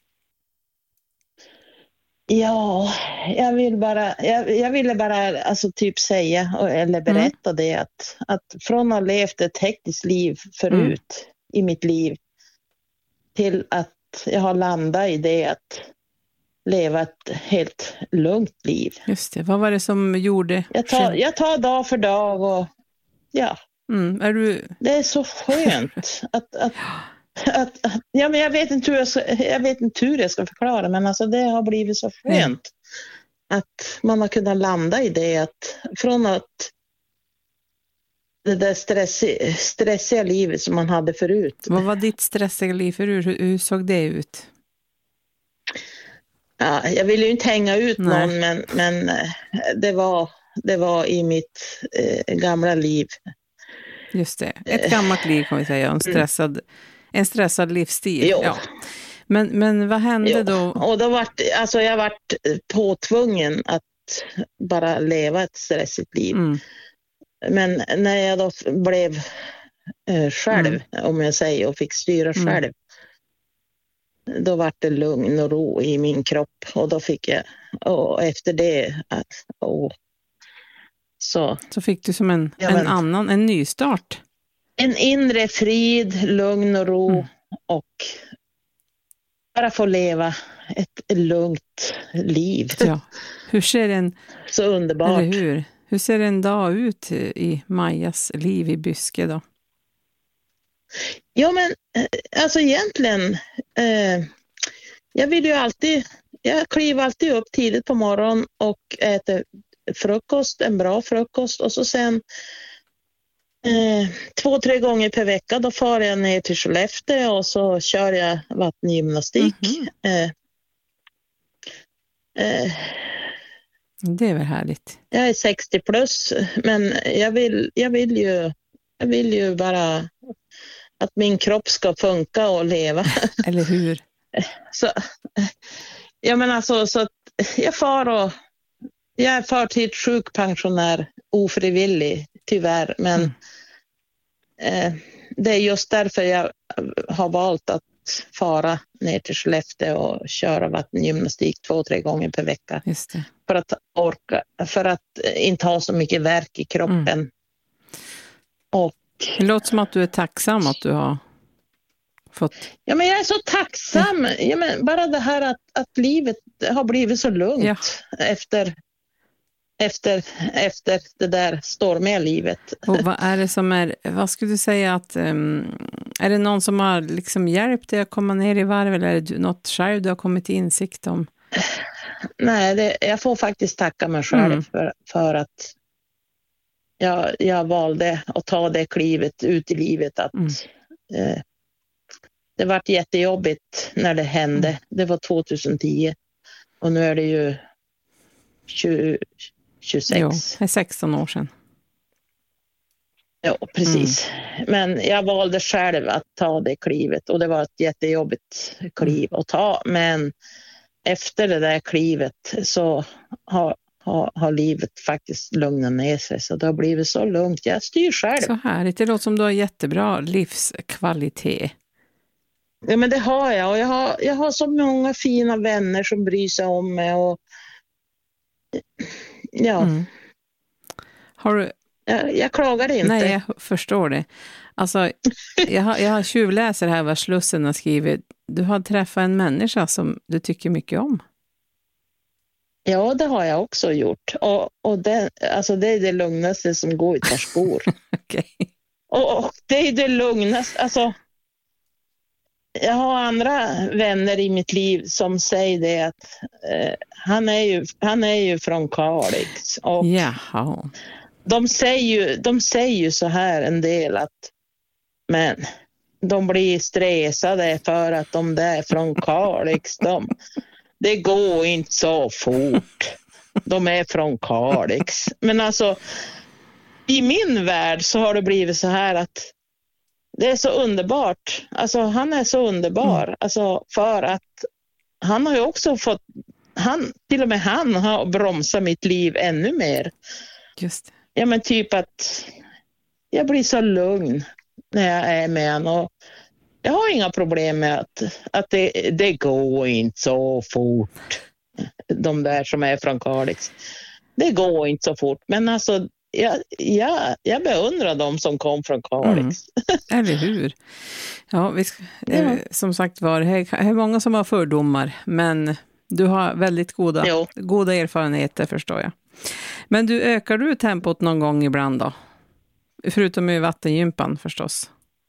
Ja, jag ville bara alltså typ säga eller berätta det att från att ha levt ett hektiskt liv förut i mitt liv till att jag har landat i det att leva ett helt lugnt liv. Just det, vad var det som gjorde? Jag tar dag för dag och ja. Det är så skönt att ja, men jag vet inte hur jag ska förklara, men alltså det har blivit så skönt att man har kunnat landa i det att från att det där stressiga livet som man hade förut. Vad var ditt stressiga liv förut? Hur såg det ut? Ja, jag ville ju inte hänga ut någon, men det var i mitt gamla liv. Just det, ett gammalt liv kan vi säga, en stressad livsstil. Jo. Ja. Men vad hände då? Och då jag vart påtvungen att bara leva ett stressigt liv. Men när jag då blev själv, om jag säger, och fick styra själv, då var det lugn och ro i min kropp. Och då fick jag, och efter det, så fick du som en nystart. En inre frid, lugn och ro och bara få leva ett lugnt liv. Ja. Hur ser så underbart. Eller hur ser en dag ut i Majas liv i Byske då? Ja, men alltså egentligen jag kliver alltid upp tidigt på morgonen och äter frukost, en bra frukost, och så sen 2-3 gånger per vecka då far jag ner till Skellefteå och så kör jag vattengymnastik. Det är väl härligt. Jag är 60 plus, men jag vill ju bara att min kropp ska funka och leva. Eller hur? Så jag menar så att jag är förtidssjukpensionär, ofrivillig tyvärr, men det är just därför jag har valt att fara ner till Skellefteå och köra vattengymnastik 2-3 gånger per vecka. Just det. För att inte ha så mycket värk i kroppen. Det låter som att du är tacksam att du har fått... Ja, men jag är så tacksam. Ja, men bara det här att livet har blivit så lugnt efter det där stormiga livet. Och vad är det som vad skulle du säga att är det någon som har liksom hjälpt dig att komma ner i varv, eller är det något själv du har kommit till insikt om? Nej, jag får faktiskt tacka mig själv för att jag valde att ta det klivet ut i livet. Att det var jättejobbigt när det hände. Det var 2010 och nu är det ju 26. Jo, det är 16 år sedan. Ja, precis. Men jag valde själv att ta det klivet och det var ett jättejobbigt kliv att ta. Men efter det där klivet så har livet faktiskt lugnat ner sig. Så det har blivit så lugnt. Jag styr själv. Så härligt. Det låter som du har jättebra livskvalitet. Ja, men det har jag. Och jag har så många fina vänner som bryr sig om mig. Och ja. Har du... Jag klagar inte. Nej, jag förstår det. Alltså, jag har tjuvläser här vad Slussen har skrivit. Du har träffat en människa som du tycker mycket om. Ja, det har jag också gjort. Och det är det lugnaste som går ut av skor. Okej. Och det är det lugnaste. Alltså, jag har andra vänner i mitt liv som säger det att han är ju från Kalix. Och Jaha. de säger ju så här en del att men de blir stressade för att de där från Kalix, det går inte så fort. De är från Kalix. Men alltså i min värld så har det blivit så här att det är så underbart. Alltså han är så underbar. Alltså för att han har ju också fått, till och med han har bromsat mitt liv ännu mer. Just. Ja men typ att jag blir så lugn när jag är med honom. Och jag har inga problem med att det går inte så fort. De där som är från Kalix. Det går inte så fort. Men alltså jag beundrar dem som kom från Kalix. Eller hur? Ja, som sagt var, det är många som har fördomar. Men du har väldigt goda erfarenheter, förstår jag. Men ökar du tempot någon gång ibland då? Förutom i vattengympan förstås.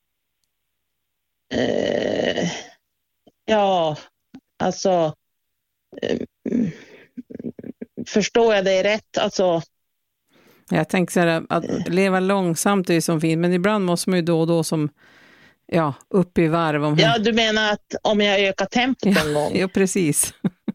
Ja, alltså förstår jag det rätt? Alltså, jag tänker så här, att leva långsamt är ju som fint, men ibland måste man ju då och då som upp i varv. Ja, du menar att om jag ökar tempot en gång? Ja, precis.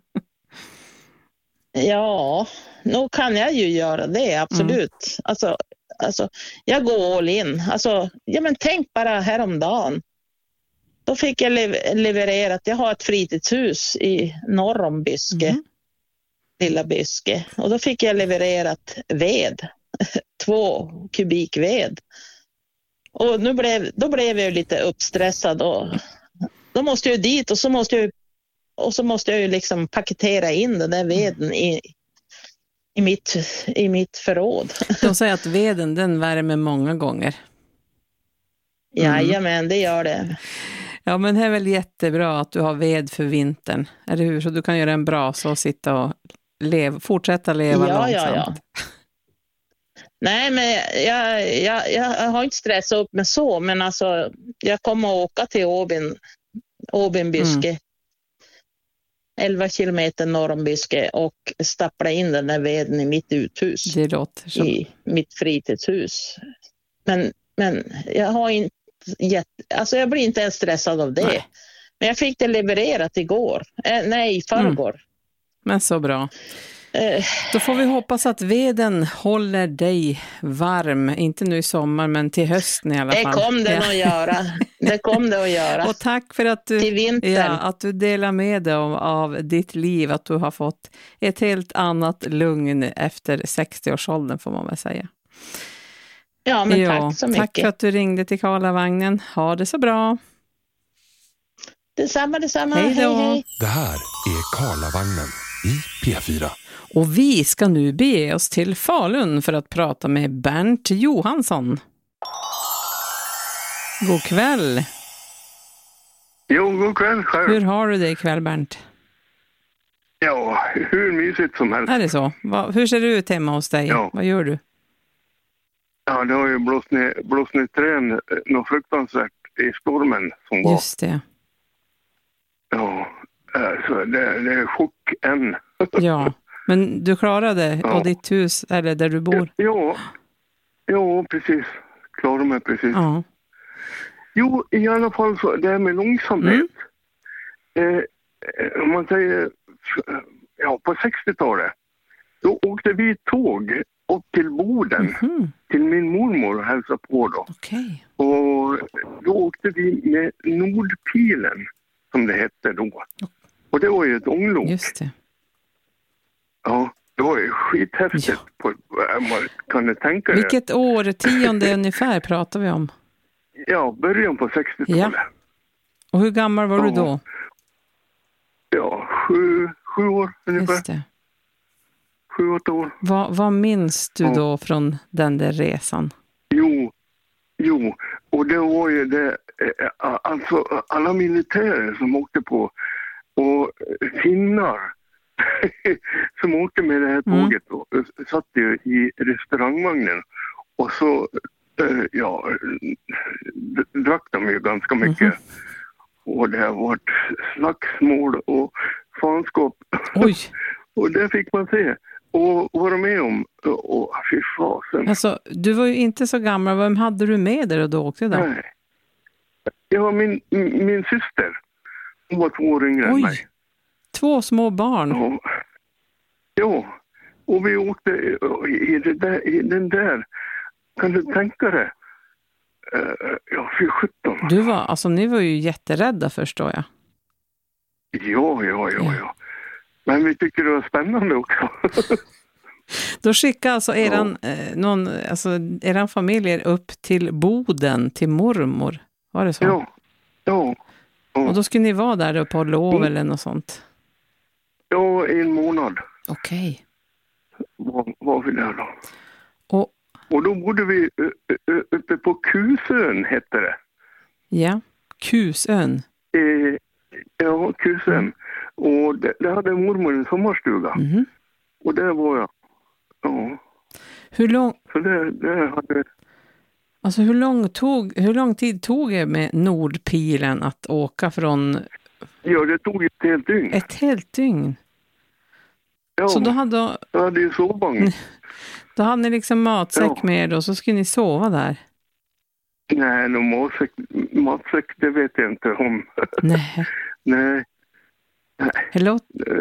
Ja, nog kan jag ju göra det, absolut. Alltså, jag går all in. Alltså, men tänk bara häromdagen. Då fick jag levererat, jag har ett fritidshus i norr om Byske, lilla Byske. Och då fick jag levererat ved, 2 kubik ved. Och då blev jag lite uppstressad och då måste jag dit och så måste jag ju liksom paketera in den där veden i mitt förråd. De säger att veden, den värmer många gånger. Jajamän, det gör det. Ja, men det är väl jättebra att du har ved för vintern, eller hur? Så du kan göra en brasa och sitta och fortsätta leva långsamt. Ja. Nej, men jag har inte stressat upp mig så, men alltså jag kommer att åka till Åbyn Byske. 11 kilometer norr om Byske och stappla in den där veden i mitt uthus. Det låter så. I mitt fritidshus. Men jag har inte jag blir inte ens stressad av det. Nej. Men jag fick det levererat i förrgår. Men så bra. Då får vi hoppas att veden håller dig varm, inte nu i sommar men till hösten i alla fall. Det kom den att göra. Det kom det att göra. Och tack för att att du delar med dig av ditt liv, att du har fått ett helt annat lugn efter 60-årsåldern får man väl säga. Ja, men tack så mycket. Tack för att du ringde till Karlavagnen. Ha det så bra. Detsamma. Hej. Det här är Karlavagnen i P4. Och vi ska nu bege oss till Falun för att prata med Bernt Johansson. God kväll. Jo, god kväll själv. Hur har du det ikväll, Bernt? Ja, hur mysigt som helst. Är det så? Hur ser det ut hemma hos dig? Ja. Vad gör du? Ja, det har ju blåst ner trän något fruktansvärt i stormen som var. Just det. Ja, så det är chock än. Ja, men du klarade och ditt hus, eller där du bor? Ja, precis. Klarade mig precis. Ja. Jo, i alla fall så det här med långsamhet. Om man säger, på 60-talet, då åkte vi tåg upp till Boden, till min mormor och hälsade på då. Okay. Och då åkte vi med Nordpilen, som det hette då. Och det var ju ett ånglok. Just det. Ja, det var ju skithäftigt. Ja. Kan du tänka dig? Vilket årtionde ungefär pratar vi om? Ja, början på 60-talet. Ja. Och hur gammal var du då? Ja, 7 år ungefär. Just det. 7-8 år. Vad minns du då från den där resan? Jo, och det var ju det, alltså alla militärer som åkte på och finnar som åkte med det här tåget och satt ju i restaurangvagnen och så drack de ju ganska mycket. Och det har varit slagsmål och fanskap. Oj! Och det fick man se och vara med om. Och fy fasen. Alltså, du var ju inte så gammal. Vem hade du med dig då åkte då? Nej. Ja, min syster. Hon var 2 år yngre än mig. 2 små barn? Ja. Och vi åkte i den där. Kan du tänka dig? Ja, för 17. Ni var ju jätterädda förstår jag. Ja. Men vi tycker det var spännande också. Då skickade alltså eran familj upp till Boden, till mormor. Var det så? Ja. Och då skulle ni vara där på lov eller något sånt? Ja, 1 månad. Okej. Var vi där då. Och då bodde vi uppe på Kusön, hette det. Ja, Kusön. Ja, Kusön. Och där hade mormor en sommarstuga. Mm. Och där var jag. Ja. Hur lång... Så där hade... Alltså hur lång tid tog det med Nordpilen att åka från... Ja, det tog ett helt dygn. Ett helt dygn? Ja, så då hade... Jag hade ju sovvagn. Då hade ni liksom matsäck med er och så skulle ni sova där? Nej, matsäck det vet jag inte om. Nej. Nej. Hello?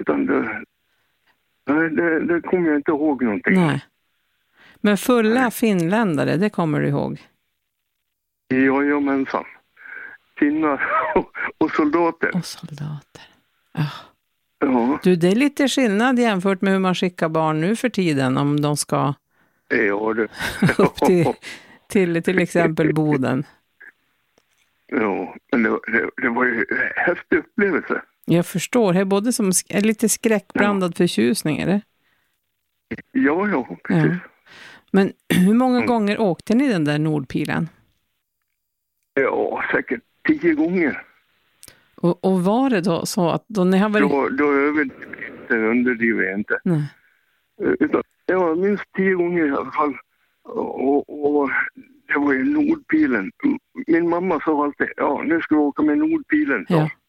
Det kommer jag inte ihåg någonting. Nej. Men fulla finländare, det kommer du ihåg? Jajamensan. Finnar och soldater. Och soldater. Ja. Du, det är lite skillnad jämfört med hur man skickar barn nu för tiden om de ska upp till exempel Boden. Ja, men det var ju en häftig upplevelse. Jag förstår. Det är både som lite skräckblandad förtjusning, är det? Ja, precis. Ja. Men hur många gånger åkte ni den där Nordpilen? Ja, säkert 10 gånger. Och var det då så att då ni har varit... Då underdriver jag inte. Nej. Utan, ja, minst 10 gånger i alla fall. Och det var ju Nordpilen. Min mamma sa alltid, nu ska vi åka med Nordpilen. Så. Ja.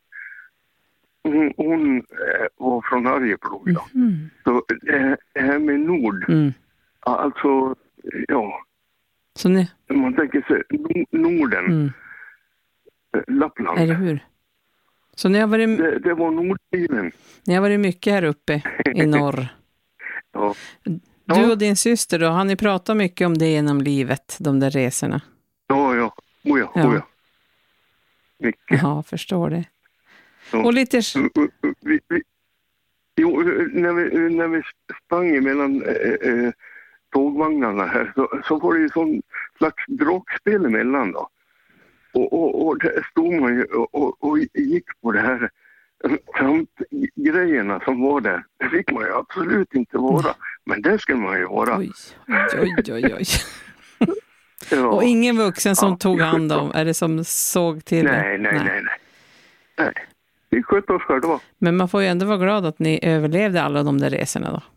Hon var från Arjeplog. Mm. Så det här med Nord, alltså, så man tänker sig Norden, Lappland. Är det hur? Så ni har varit... det var Nordpilen. Ni har varit mycket här uppe i norr. Ja. Du och din syster då, har ni pratat mycket om det genom livet, de där resorna? Ja. Oja. Mycket. Ja, förstår det. Ja. Och lite... när vi sprang emellan tågvagnarna här så var det ju sån slags dragspel emellan då. Och där stod man ju och gick på det här trampgrejerna som var där. Det fick man ju absolut inte vara. Men det ska man ju vara. Oj. Ja. Och ingen vuxen som tog hand om, är det som såg till det? Nej. Vi skötte oss själva. Men man får ju ändå vara glad att ni överlevde alla de där resorna då.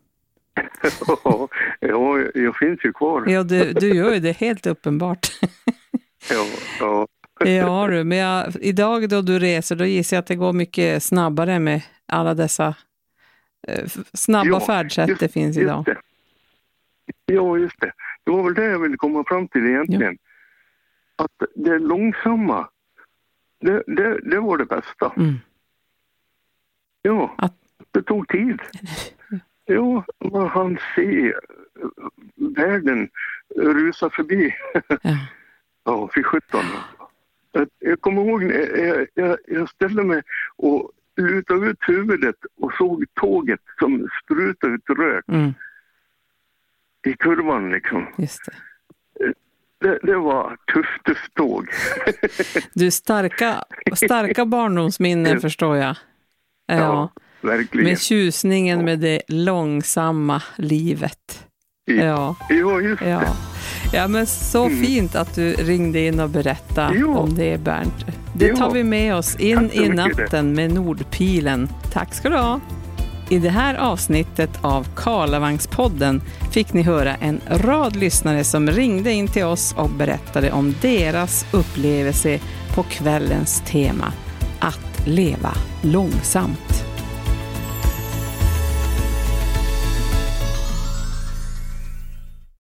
Ja, jag finns ju kvar. Ja, du gör ju det helt uppenbart. Ja. Ja du, men idag då du reser, då gissar jag att det går mycket snabbare med alla dessa snabba färdsätt det finns idag. Det. Ja, just det. Det var väl det jag ville komma fram till egentligen. Ja. Att det långsamma, det var det bästa. Mm. Ja, det tog tid. Ja, man hann se världen rusa förbi. Ja, för 17. Jag kommer ihåg, jag ställde mig och lutade ut huvudet och såg tåget som sprutade ut rök i kurvan liksom. Just det var tufft tåg. Du, starka barndomsminnen förstår jag. Ja, verkligen. Med tjusningen med det långsamma livet. Ja, just det. Ja, men så fint att du ringde in och berättade om det, Bernt. Det tar vi med oss in i natten med Nordpilen. Tack ska du ha. I det här avsnittet av Karlavagnspodden fick ni höra en rad lyssnare som ringde in till oss och berättade om deras upplevelse på kvällens tema. att leva långsamt.